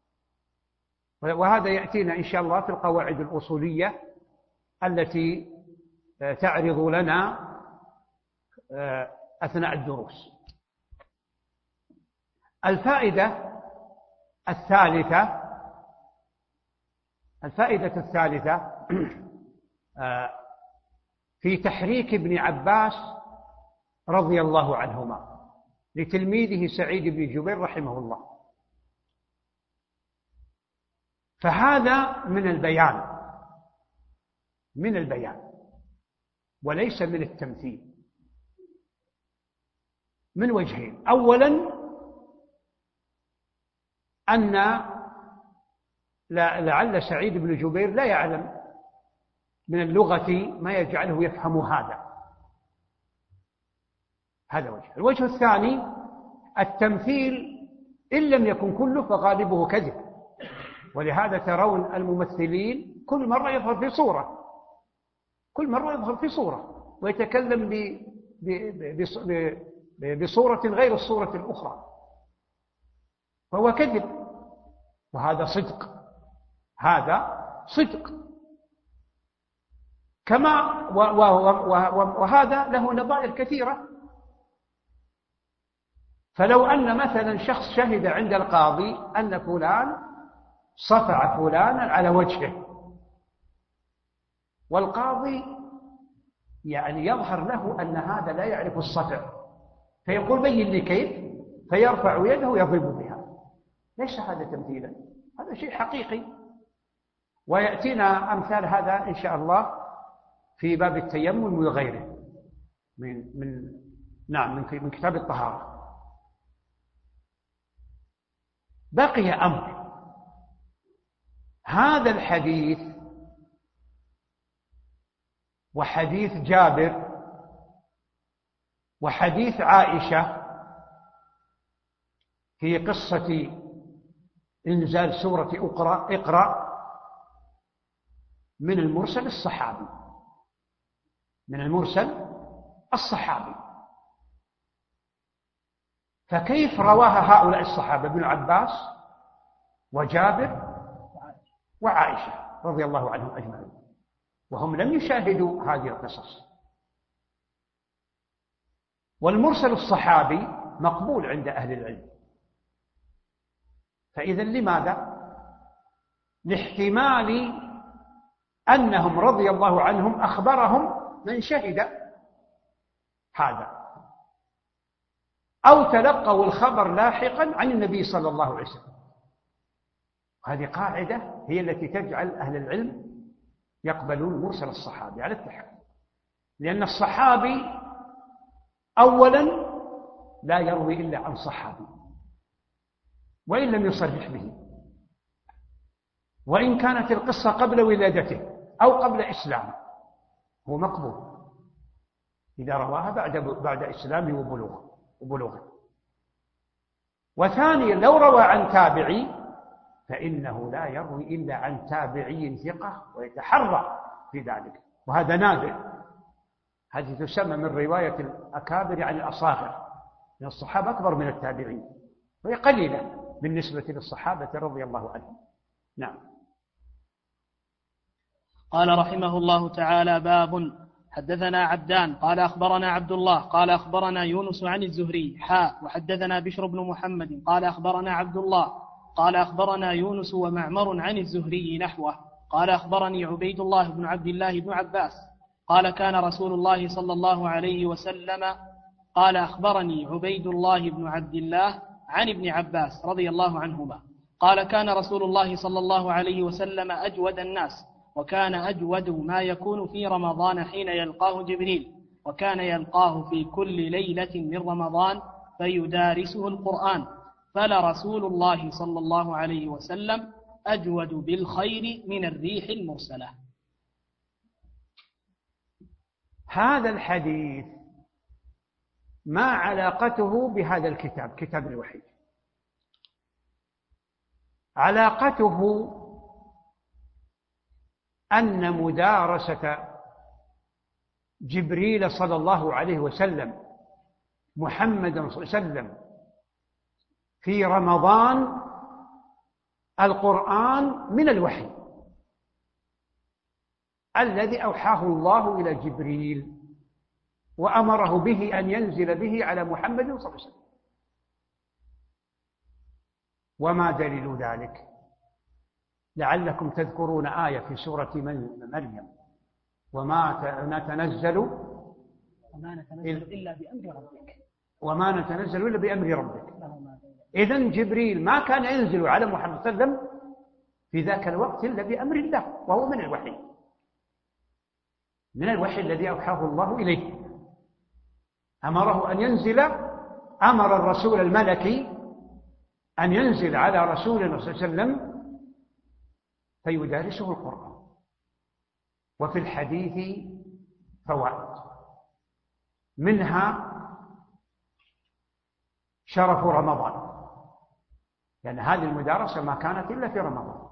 وهذا يأتينا إن شاء الله في القواعد الأصولية التي تعرض لنا أثناء الدروس. الفائدة الثالثة في تحريك ابن عباس رضي الله عنهما لتلميذه سعيد بن جبير رحمه الله، فهذا من البيان وليس من التمثيل، من وجهين. أولا أن لعل سعيد بن جبير لا يعلم من اللغة ما يجعله يفهم هذا وجه. الوجه الثاني التمثيل إن لم يكن كله فغالبه كذب، ولهذا ترون الممثلين كل مرة يظهر في صورة ويتكلم بصورة غير الصورة الأخرى، فهو كذب، وهذا صدق كما وهذا له نظائر كثيرة. فلو أن مثلا شخص شهد عند القاضي أن فلان صفع فلانا على وجهه، والقاضي يعني يظهر له أن هذا لا يعرف الصفع، فيقول بين لي كيف، فيرفع يده ويضرب بها. ليس هذا تمثيلا، هذا شيء حقيقي. ويأتينا أمثال هذا إن شاء الله في باب التيمم وغيره من كتاب الطهارة. بقي أمر هذا الحديث وحديث جابر وحديث عائشة في قصة إنزال سورة اقرأ من المرسل الصحابي. فكيف رواها هؤلاء الصحابة ابن عباس وجابر وعائشة رضي الله عنهم أجمعين، وهم لم يشاهدوا هذه القصص؟ والمرسل الصحابي مقبول عند أهل العلم، فإذا لماذا؟ لاحتمال أنهم رضي الله عنهم أخبرهم من شهد هذا، أو تلقوا الخبر لاحقا عن النبي صلى الله عليه وسلم. هذه قاعدة هي التي تجعل أهل العلم يقبلون مرسل الصحابي على التحقيق، لأن الصحابي أولا لا يروي إلا عن صحابي وإن لم يصرح به، وإن كانت القصة قبل ولادته أو قبل إسلامه هو مقبول إذا رواها بعد إسلامه وبلوغه. وثانيا لو روى عن تابعي فإنه لا يروي إلا عن تابعي ثقة ويتحرى في ذلك، وهذا نادر. هذه تسمى من رواية الأكابر عن الأصاغر، لأن الصحابة أكبر من التابعين وهي قليلة بالنسبة للصحابة رضي الله عنهم. نعم. قال رحمه الله تعالى: باب. حدثنا عبدان قال أخبرنا عبد الله قال أخبرنا يونس عن الزهري وحدثنا بشر بن محمد قال أخبرنا عبد الله قال أخبرنا يونس ومعمر عن الزهري نحوه. قال أخبرني عبيد الله بن عبد الله بن عباس قال كان رسول الله صلى الله عليه وسلم قال أخبرني عبيد الله بن عبد الله عن ابن عباس رضي الله عنهما قال كان رسول الله صلى الله عليه وسلم أجود الناس، وكان أجود ما يكون في رمضان حين يلقاه جبريل، وكان يلقاه في كل ليلة من رمضان فيدارسه القرآن، فلرسول الله صلى الله عليه وسلم أجود بالخير من الريح المرسلة. هذا الحديث ما علاقته بهذا الكتاب، كتاب الوحي؟ علاقته أن مدارسة جبريل صلى الله عليه وسلم محمد صلى الله عليه وسلم في رمضان القرآن من الوحي الذي أوحاه الله إلى جبريل وأمره به أن ينزل به على محمد صلى الله عليه وسلم. وما دليل ذلك؟ لعلكم تذكرون آية في سورة مريم: وما نتنزل إلا بأمر ربك. وما نتنزل إلا بأمر ربك. إذن جبريل ما كان ينزل على محمد صلى الله عليه وسلم في ذاك الوقت إلا بأمر الله، وهو من الوحي، من الوحي الذي أوحاه الله إليه. أمره أن ينزل، أمر الرسول الملكي أن ينزل على رسول الله صلى الله عليه وسلم فيدارسه القرآن. وفي الحديث فوائد، منها شرف رمضان، لأن هذه المدارسة ما كانت إلا في رمضان.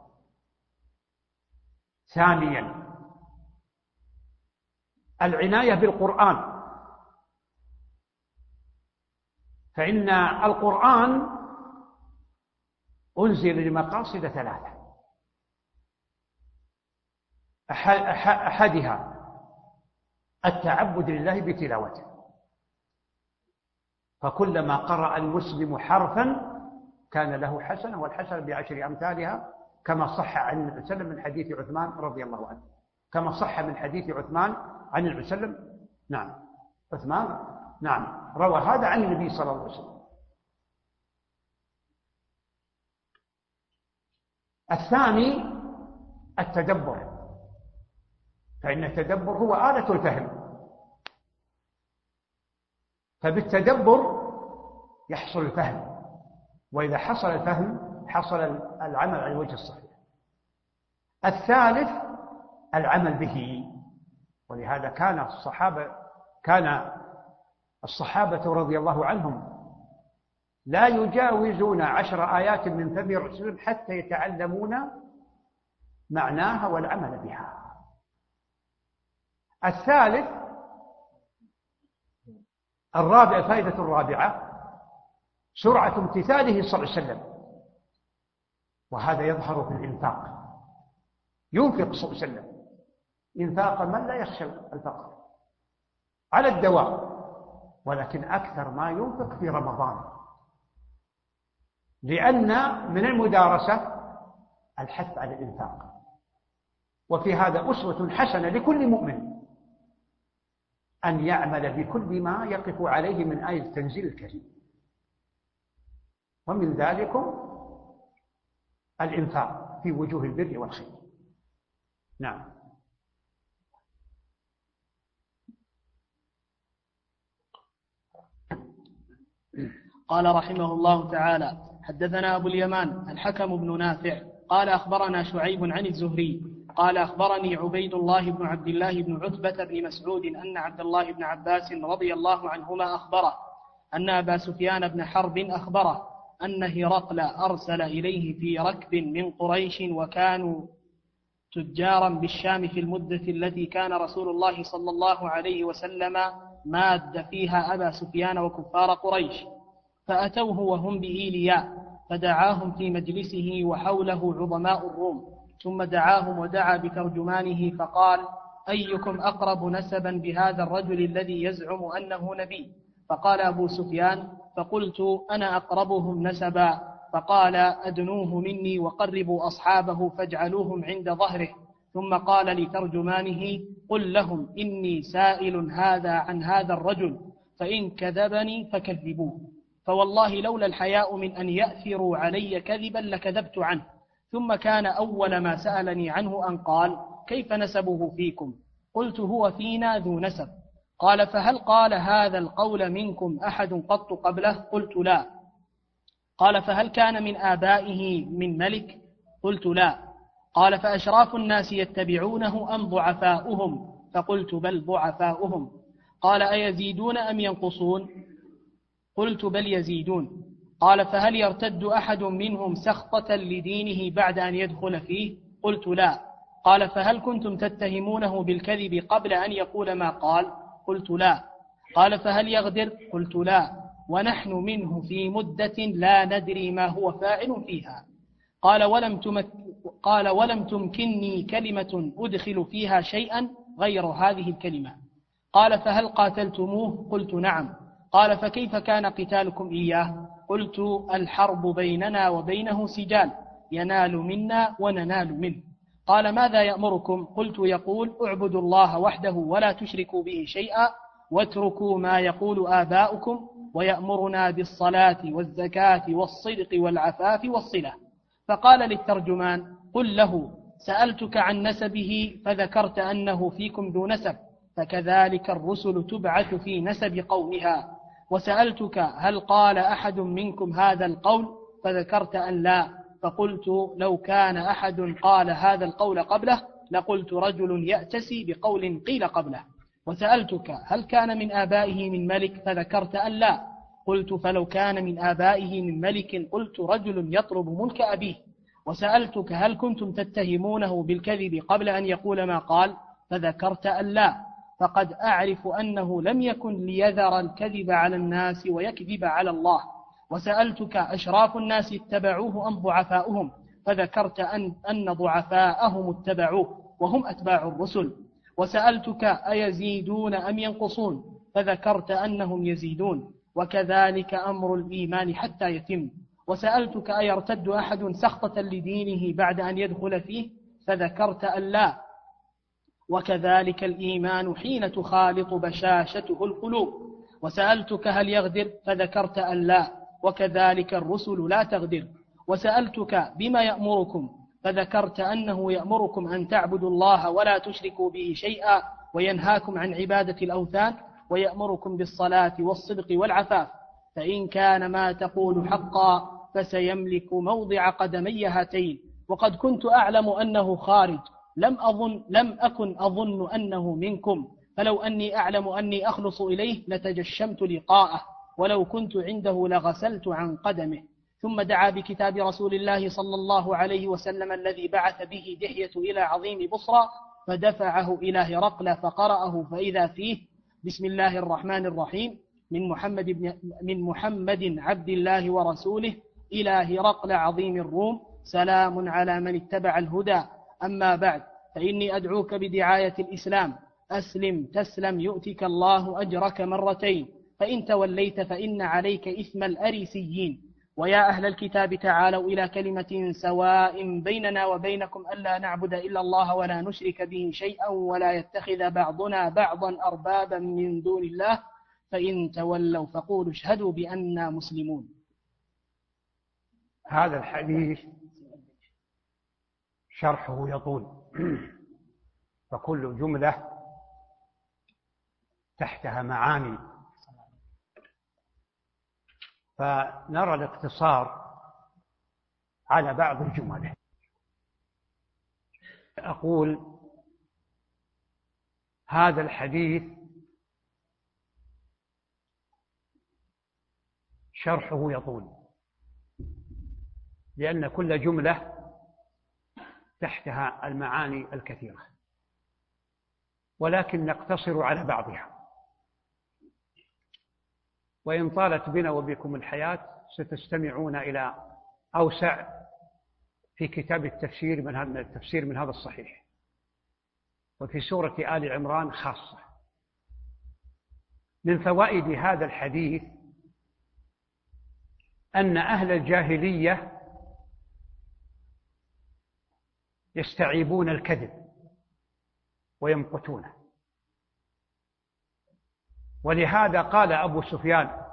ثانيا العناية بالقرآن، فإن القرآن أنزل لمقاصد ثلاثة: أحدها التعبد لله بتلاوته، فكلما قرأ المسلم حرفا كان له حسنة، والحسنة بعشر أمثالها، كما صح عن النبي صلى الله عليه وسلم من حديث عثمان رضي الله عنه، كما صح من حديث عثمان عن النبي صلى الله عليه وسلم. نعم، عثمان نعم روى هذا عن النبي صلى الله عليه وسلم. الثاني التدبر، فإن التدبر هو آلة الفهم، فبالتدبر يحصل الفهم، وإذا حصل الفهم حصل العمل على الوجه الصحيح. الثالث العمل به، ولهذا كان الصحابة رضي الله عنهم لا يجاوزون 10 آيات من فم الرسول حتى يتعلمون معناها والعمل بها. الثالث الفائدة الرابعة سرعة امتثاله صلى الله عليه وسلم، وهذا يظهر في الإنفاق. ينفق صلى الله عليه وسلم إنفاق من لا يخشى الفقر على الدوام، ولكن أكثر ما ينفق في رمضان، لأن من المدارسة الحث على الإنفاق. وفي هذا أسوة حسنة لكل مؤمن أن يعمل بكل ما يقف عليه من آية التنزيل الكريم، ومن ذلك الإنفاق في وجوه البر والخير. نعم. قال رحمه الله تعالى: حدثنا أبو اليمان الحكم بن نافع قال أخبرنا شعيب عن الزهري قال أخبرني عبيد الله بن عبد الله بن عتبة بن مسعود أن عبد الله بن عباس رضي الله عنهما أخبره أن أبا سفيان بن حرب أخبره أن هرقل أرسل إليه في ركب من قريش وكانوا تجارا بالشام في المدة التي كان رسول الله صلى الله عليه وسلم ماد فيها أبا سفيان وكفار قريش، فأتوه وهم بإيلياء فدعاهم في مجلسه وحوله عظماء الروم، ثم دعاهم ودعا بترجمانه فقال: أيكم أقرب نسبا بهذا الرجل الذي يزعم أنه نبي؟ فقال أبو سفيان: فقلت أنا أقربهم نسبا. فقال: أدنوه مني وقربوا أصحابه فاجعلوهم عند ظهره، ثم قال لترجمانه: قل لهم إني سائل هذا عن هذا الرجل، فإن كذبني فكذبوه، فوالله لولا الحياء من أن يأثروا علي كذبا لكذبت عنه. ثم كان أول ما سألني عنه أن قال: كيف نسبه فيكم؟ قلت: هو فينا ذو نسب. قال: فهل قال هذا القول منكم أحد قط قبله؟ قلت: لا. قال: فهل كان من آبائه من ملك؟ قلت: لا. قال: فأشراف الناس يتبعونه أم ضعفاؤهم؟ فقلت: بل ضعفاؤهم. قال: أيزيدون أم ينقصون؟ قلت: بل يزيدون. قال: فهل يرتد أحد منهم سخطة لدينه بعد أن يدخل فيه؟ قلت: لا. قال: فهل كنتم تتهمونه بالكذب قبل أن يقول ما قال؟ قلت: لا. قال: فهل يغدر؟ قلت: لا، ونحن منه في مدة لا ندري ما هو فاعل فيها. قال: ولم تمكنني كلمة أدخل فيها شيئا غير هذه الكلمة. قال: فهل قاتلتموه؟ قلت: نعم. قال: فكيف كان قتالكم إياه؟ قلت: الحرب بيننا وبينه سجال، ينال منا وننال منه. قال: ماذا يأمركم؟ قلت: يقول: اعبدوا الله وحده ولا تشركوا به شيئا واتركوا ما يقول آباؤكم، ويأمرنا بالصلاة والزكاة والصدق والعفاف والصلة. فقال للترجمان: قل له: سألتك عن نسبه فذكرت أنه فيكم ذو نسب، فكذلك الرسل تبعث في نسب قومها. وسألتك: هل قال أحد منكم هذا القول؟ فذكرت أن لا، فقلت: لو كان أحد قال هذا القول قبله لقلت رجل يأتسي بقول قيل قبله. وسألتك: هل كان من آبائه من ملك؟ فذكرت أن لا، قلت: فلو كان من آبائه من ملك قلت رجل يطلب ملك أبيه. وسألتك: هل كنتم تتهمونه بالكذب قبل أن يقول ما قال؟ فذكرت أن لا، فقد أعرف أنه لم يكن ليذر الكذب على الناس ويكذب على الله. وسألتك: أشراف الناس اتبعوه أم ضعفاؤهم؟ فذكرت أن ضعفاءهم اتبعوه وهم أتباع الرسل. وسألتك: أيزيدون أم ينقصون؟ فذكرت أنهم يزيدون، وكذلك أمر الإيمان حتى يتم. وسألتك: أيرتد أحد سخطة لدينه بعد أن يدخل فيه؟ فذكرت أن لا، وكذلك الإيمان حين تخالط بشاشته القلوب. وسألتك: هل يغدر؟ فذكرت أن لا، وكذلك الرسل لا تغدر. وسألتك: بما يأمركم؟ فذكرت أنه يأمركم أن تعبدوا الله ولا تشركوا به شيئا، وينهاكم عن عبادة الأوثان، ويأمركم بالصلاة والصدق والعفاف. فإن كان ما تقول حقا فسيملك موضع قدمي هاتين. وقد كنت أعلم أنه خارج، لم أكن أظن أنه منكم، فلو أني أعلم أني أخلص إليه لتجشمت لقاءه، ولو كنت عنده لغسلت عن قدمه. ثم دعا بكتاب رسول الله صلى الله عليه وسلم الذي بعث به دحية إلى عظيم بصرى، فدفعه إلى هرقل فقرأه، فإذا فيه: بسم الله الرحمن الرحيم، من محمد عبد الله ورسوله إلى هرقل عظيم الروم، سلام على من اتبع الهدى. أما بعد، فإني أدعوك بدعاية الإسلام، أسلم تسلم يؤتك الله أجرك مرتين، فإن توليت فإن عليك إثم الأريسيين. ويا أهل الكتاب تعالوا إلى كلمة سواء بيننا وبينكم ألا نعبد إلا الله ولا نشرك به شيئا ولا يتخذ بعضنا بعضا أربابا من دون الله، فإن تولوا فقولوا اشهدوا بأننا مسلمون. هذا الحديث شرحه يطول، فكل جملة تحتها معاني، فنرى الاقتصار على بعض الجمل. أقول: هذا الحديث شرحه يطول، لأن كل جملة تحتها المعاني الكثيرة، ولكن نقتصر على بعضها، وإن طالت بنا وبكم الحياة ستستمعون إلى أوسع في كتاب التفسير من هذا الصحيح، وفي سورة آل عمران خاصة. من فوائد هذا الحديث أن أهل الجاهلية يستعيبون الكذب ويمقتونه. ولهذا قال أبو سفيان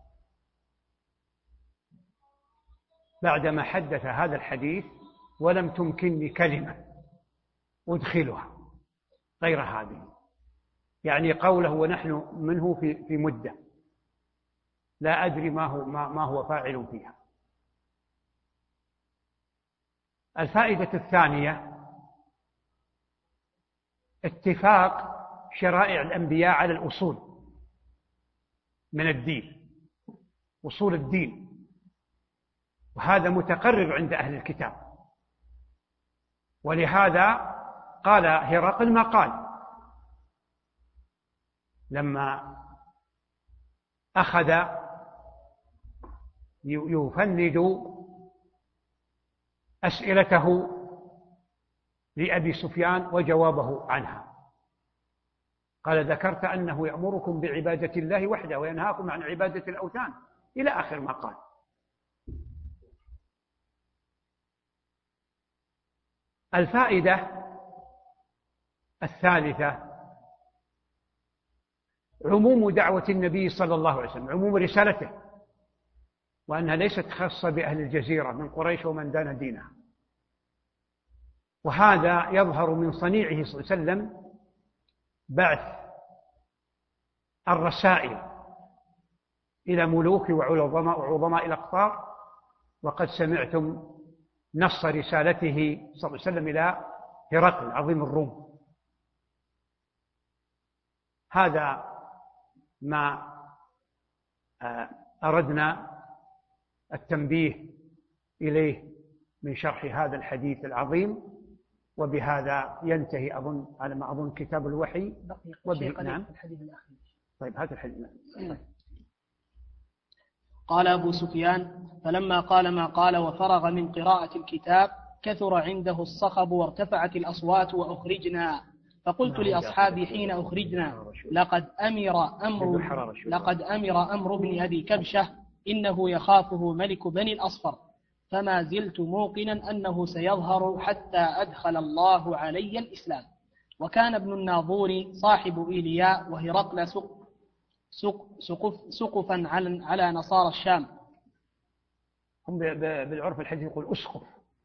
بعدما حدث هذا الحديث: ولم تمكنني كلمة أدخلها غير هذه، يعني قوله ونحن منه في مدة لا أدري ما هو فاعل فيها. الفائدة الثانية: اتفاق شرائع الأنبياء على الأصول من الدين، أصول الدين، وهذا متقرر عند أهل الكتاب. ولهذا قال هرقل ما قال لما أخذ يفند أسئلته لأبي سفيان وجوابه عنها. قال: ذكرت أنه يأمركم بعبادة الله وحده وينهاكم عن عبادة الأوثان، إلى آخر ما قال. الفائدة الثالثة: عموم دعوة النبي صلى الله عليه وسلم، عموم رسالته، وأنها ليست خاصة بأهل الجزيرة من قريش ومن دان دينها. وهذا يظهر من صنيعه صلى الله عليه وسلم بعث الرسائل إلى ملوك وعظماء الأقطار، وقد سمعتم نص رسالته صلى الله عليه وسلم إلى هرقل عظيم الروم. هذا ما أردنا التنبيه إليه من شرح هذا الحديث العظيم، وبهذا ينتهي أظن على ما أظن كتاب الوحي. نعم. الحديث الأخير. طيب هذا الحديث. طيب. قال أبو سفيان: فلما قال ما قال وفرغ من قراءة الكتاب كثر عنده الصخب وارتفعت الأصوات وأخرجنا. فقلت لأصحابي حين أخرجنا: لقد أمر أمر بن أبي كبشة إنه يخافه ملك بني الأصفر، فما زلت موقنا أنه سيظهر حتى أدخل الله علي الإسلام. وكان ابن الناظور صاحب إيلياء وهرقل سقفا على نصارى الشام. هم بالعرف الحديث يقول أسقف.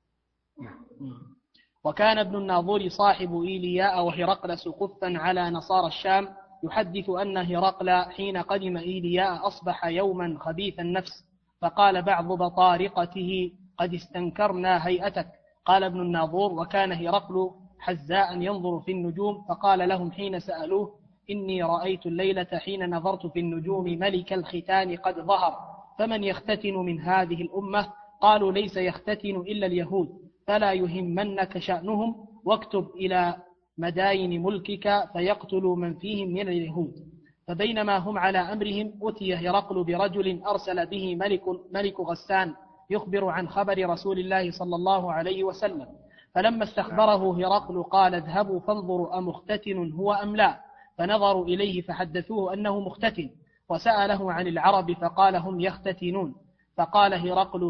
وكان ابن الناظور صاحب إيلياء وهرقل سقفا على نصارى الشام يحدث أن هرقل حين قدم إيلياء أصبح يوما خبيث النفس، فقال بعض بطارقته: قد استنكرنا هيئتك. قال ابن الناظور: وكان هرقل حزاء ينظر في النجوم، فقال لهم حين سألوه: إني رأيت الليلة حين نظرت في النجوم ملك الختان قد ظهر، فمن يختتن من هذه الأمة؟ قالوا: ليس يختتن إلا اليهود، فلا يهمنك شأنهم، واكتب إلى مداين ملكك فيقتلوا من فيهم من اليهود. فبينما هم على أمرهم أتي هرقل برجل أرسل به ملك غسان يخبر عن خبر رسول الله صلى الله عليه وسلم. فلما استخبره هرقل قال: اذهبوا فانظروا أمختتن هو أم لا. فنظروا إليه فحدثوه أنه مختتن، وسأله عن العرب فقال: هم يختتنون. فقال هرقل: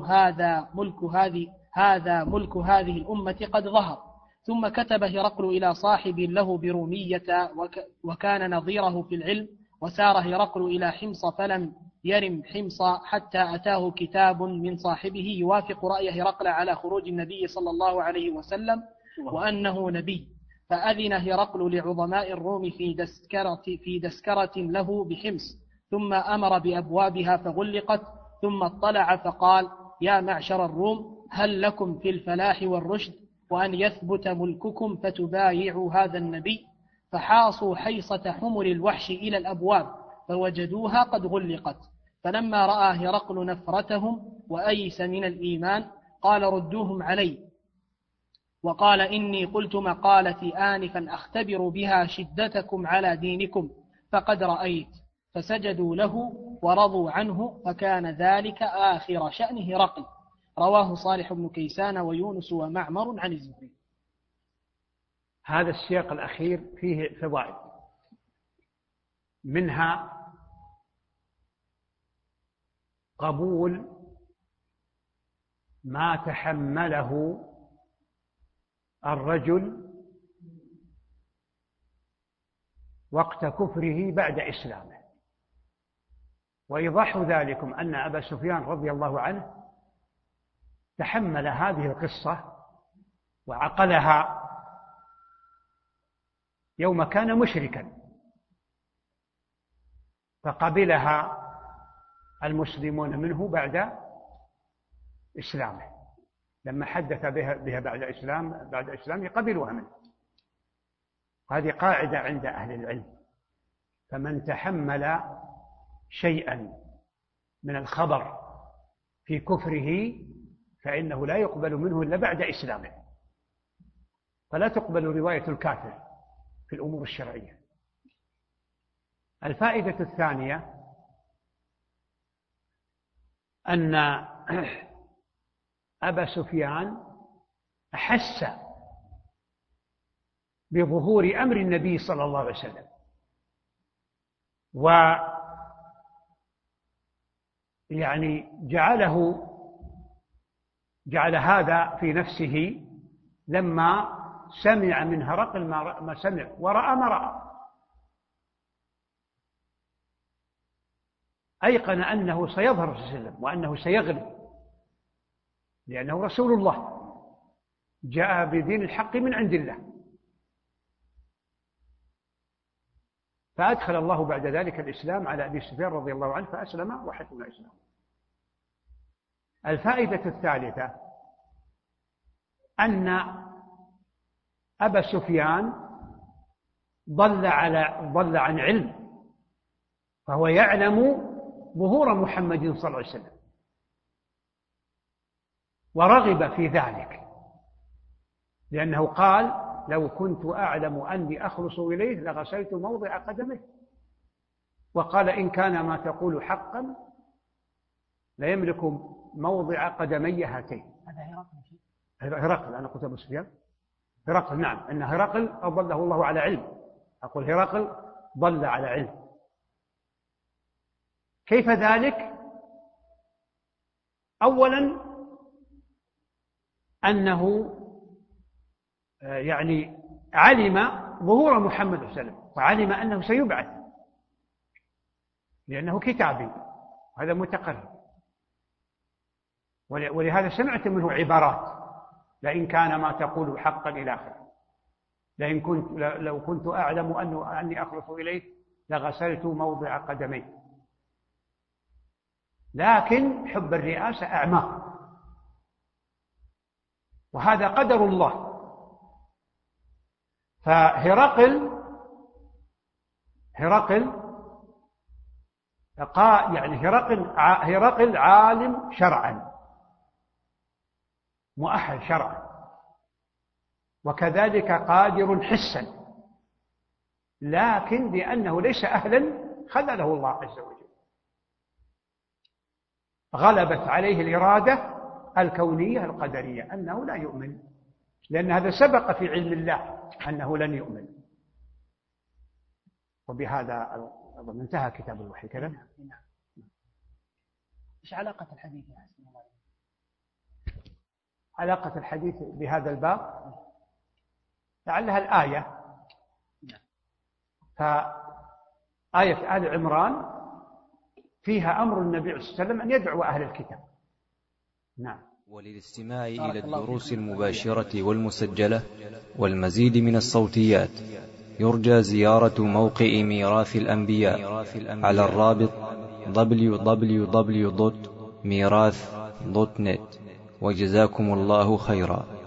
هذا ملك هذه الأمة قد ظهر. ثم كتب هرقل إلى صاحب له برومية وكان نظيره في العلم، وسار هرقل إلى حمص فلم يرم حمص حتى أتاه كتاب من صاحبه يوافق رأي هرقل على خروج النبي صلى الله عليه وسلم وأنه نبي. فأذن هرقل لعظماء الروم في دسكرة له بحمص، ثم أمر بأبوابها فغلقت، ثم اطلع فقال: يا معشر الروم، هل لكم في الفلاح والرشد وأن يثبت ملككم فتبايعوا هذا النبي؟ فحاصوا حيصة حمر الوحش إلى الأبواب فوجدوها قد غلقت. فلما رأى هرقل نفرتهم وأيس من الإيمان قال: ردوهم علي. وقال: إني قلت مقالتي آنفا أختبر بها شدتكم على دينكم، فقد رأيت. فسجدوا له ورضوا عنه، فكان ذلك آخر شأن هرقل. رواه صالح بن كيسان ويونس ومعمر عن الزهري. هذا السياق الأخير فيه فوائد، منها قبول ما تحمله الرجل وقت كفره بعد إسلامه. وإيضاح ذلكم أن أبا سفيان رضي الله عنه تحمل هذه القصة وعقلها يوم كان مشركا، فقبلها المسلمون منه بعد إسلامه، لما حدث بها بعد إسلامه قبلوها منه. هذه قاعدة عند أهل العلم، فمن تحمل شيئا من الخبر في كفره فإنه لا يقبل منه إلا بعد إسلامه، فلا تقبل رواية الكافر في الأمور الشرعية. الفائدة الثانية أن أبا سفيان أحس بظهور أمر النبي صلى الله عليه وسلم، ويعني جعل هذا في نفسه لما سمع من هرقل ما سمع ورأى ما رأى، أيقن أنه سيظهر صلى الله عليه وسلم وأنه سيغلب، لأنه رسول الله جاء بدين الحق من عند الله. فأدخل الله بعد ذلك الإسلام على أبي سفيان رضي الله عنه فأسلم وحسن إسلام. الفائدة الثالثة أن أبا سفيان ضل عن علم، فهو يعلم ظهور محمد صلى الله عليه وسلم ورغب في ذلك، لأنه قال: لو كنت أعلم أني أخلص إليه لغسلت موضع قدمه. وقال: إن كان ما تقول حقا ليملك موضع قدمي هاتين. هرقل، أنا قلت أبو سفيان، هرقل، نعم، إن هرقل أضله الله على علم، أقول هرقل ضل على علم. كيف ذلك؟ أولا أنه علم ظهور محمد صلى الله عليه وسلم، وعلم أنه سيبعث لأنه كتابي، هذا متقرر. ولهذا سمعت منه عبارات: لئن كان ما تقول حقا إلى آخره، لو كنت أعلم أني أخلص إليه لغسلت موضع قدمي. لكن حب الرئاسة أعمى، وهذا قدر الله. فهرقل هرقل عالم شرعا، مؤهل شرعا، وكذلك قادر حسا، لكن لأنه ليس أهلا خذله الله عز وجل، غلبت عليه الإرادة الكونية القدرية أنه لا يؤمن، لأن هذا سبق في علم الله أنه لن يؤمن. وبهذا أظن انتهى كتاب الوحي كذا. نعم. إيش علاقة الحديث يا حسن الله؟ علاقة الحديث بهذا الباب لعلها الآية، فآية آل عمران فيها أمر النبي صلى الله عليه وسلم أن يدعو أهل الكتاب. نعم. وللاستماع إلى الدروس المباشرة والمسجلة والمزيد من الصوتيات يرجى زيارة موقع ميراث الأنبياء على الرابط www.mirath.net. وجزاكم الله خيرا.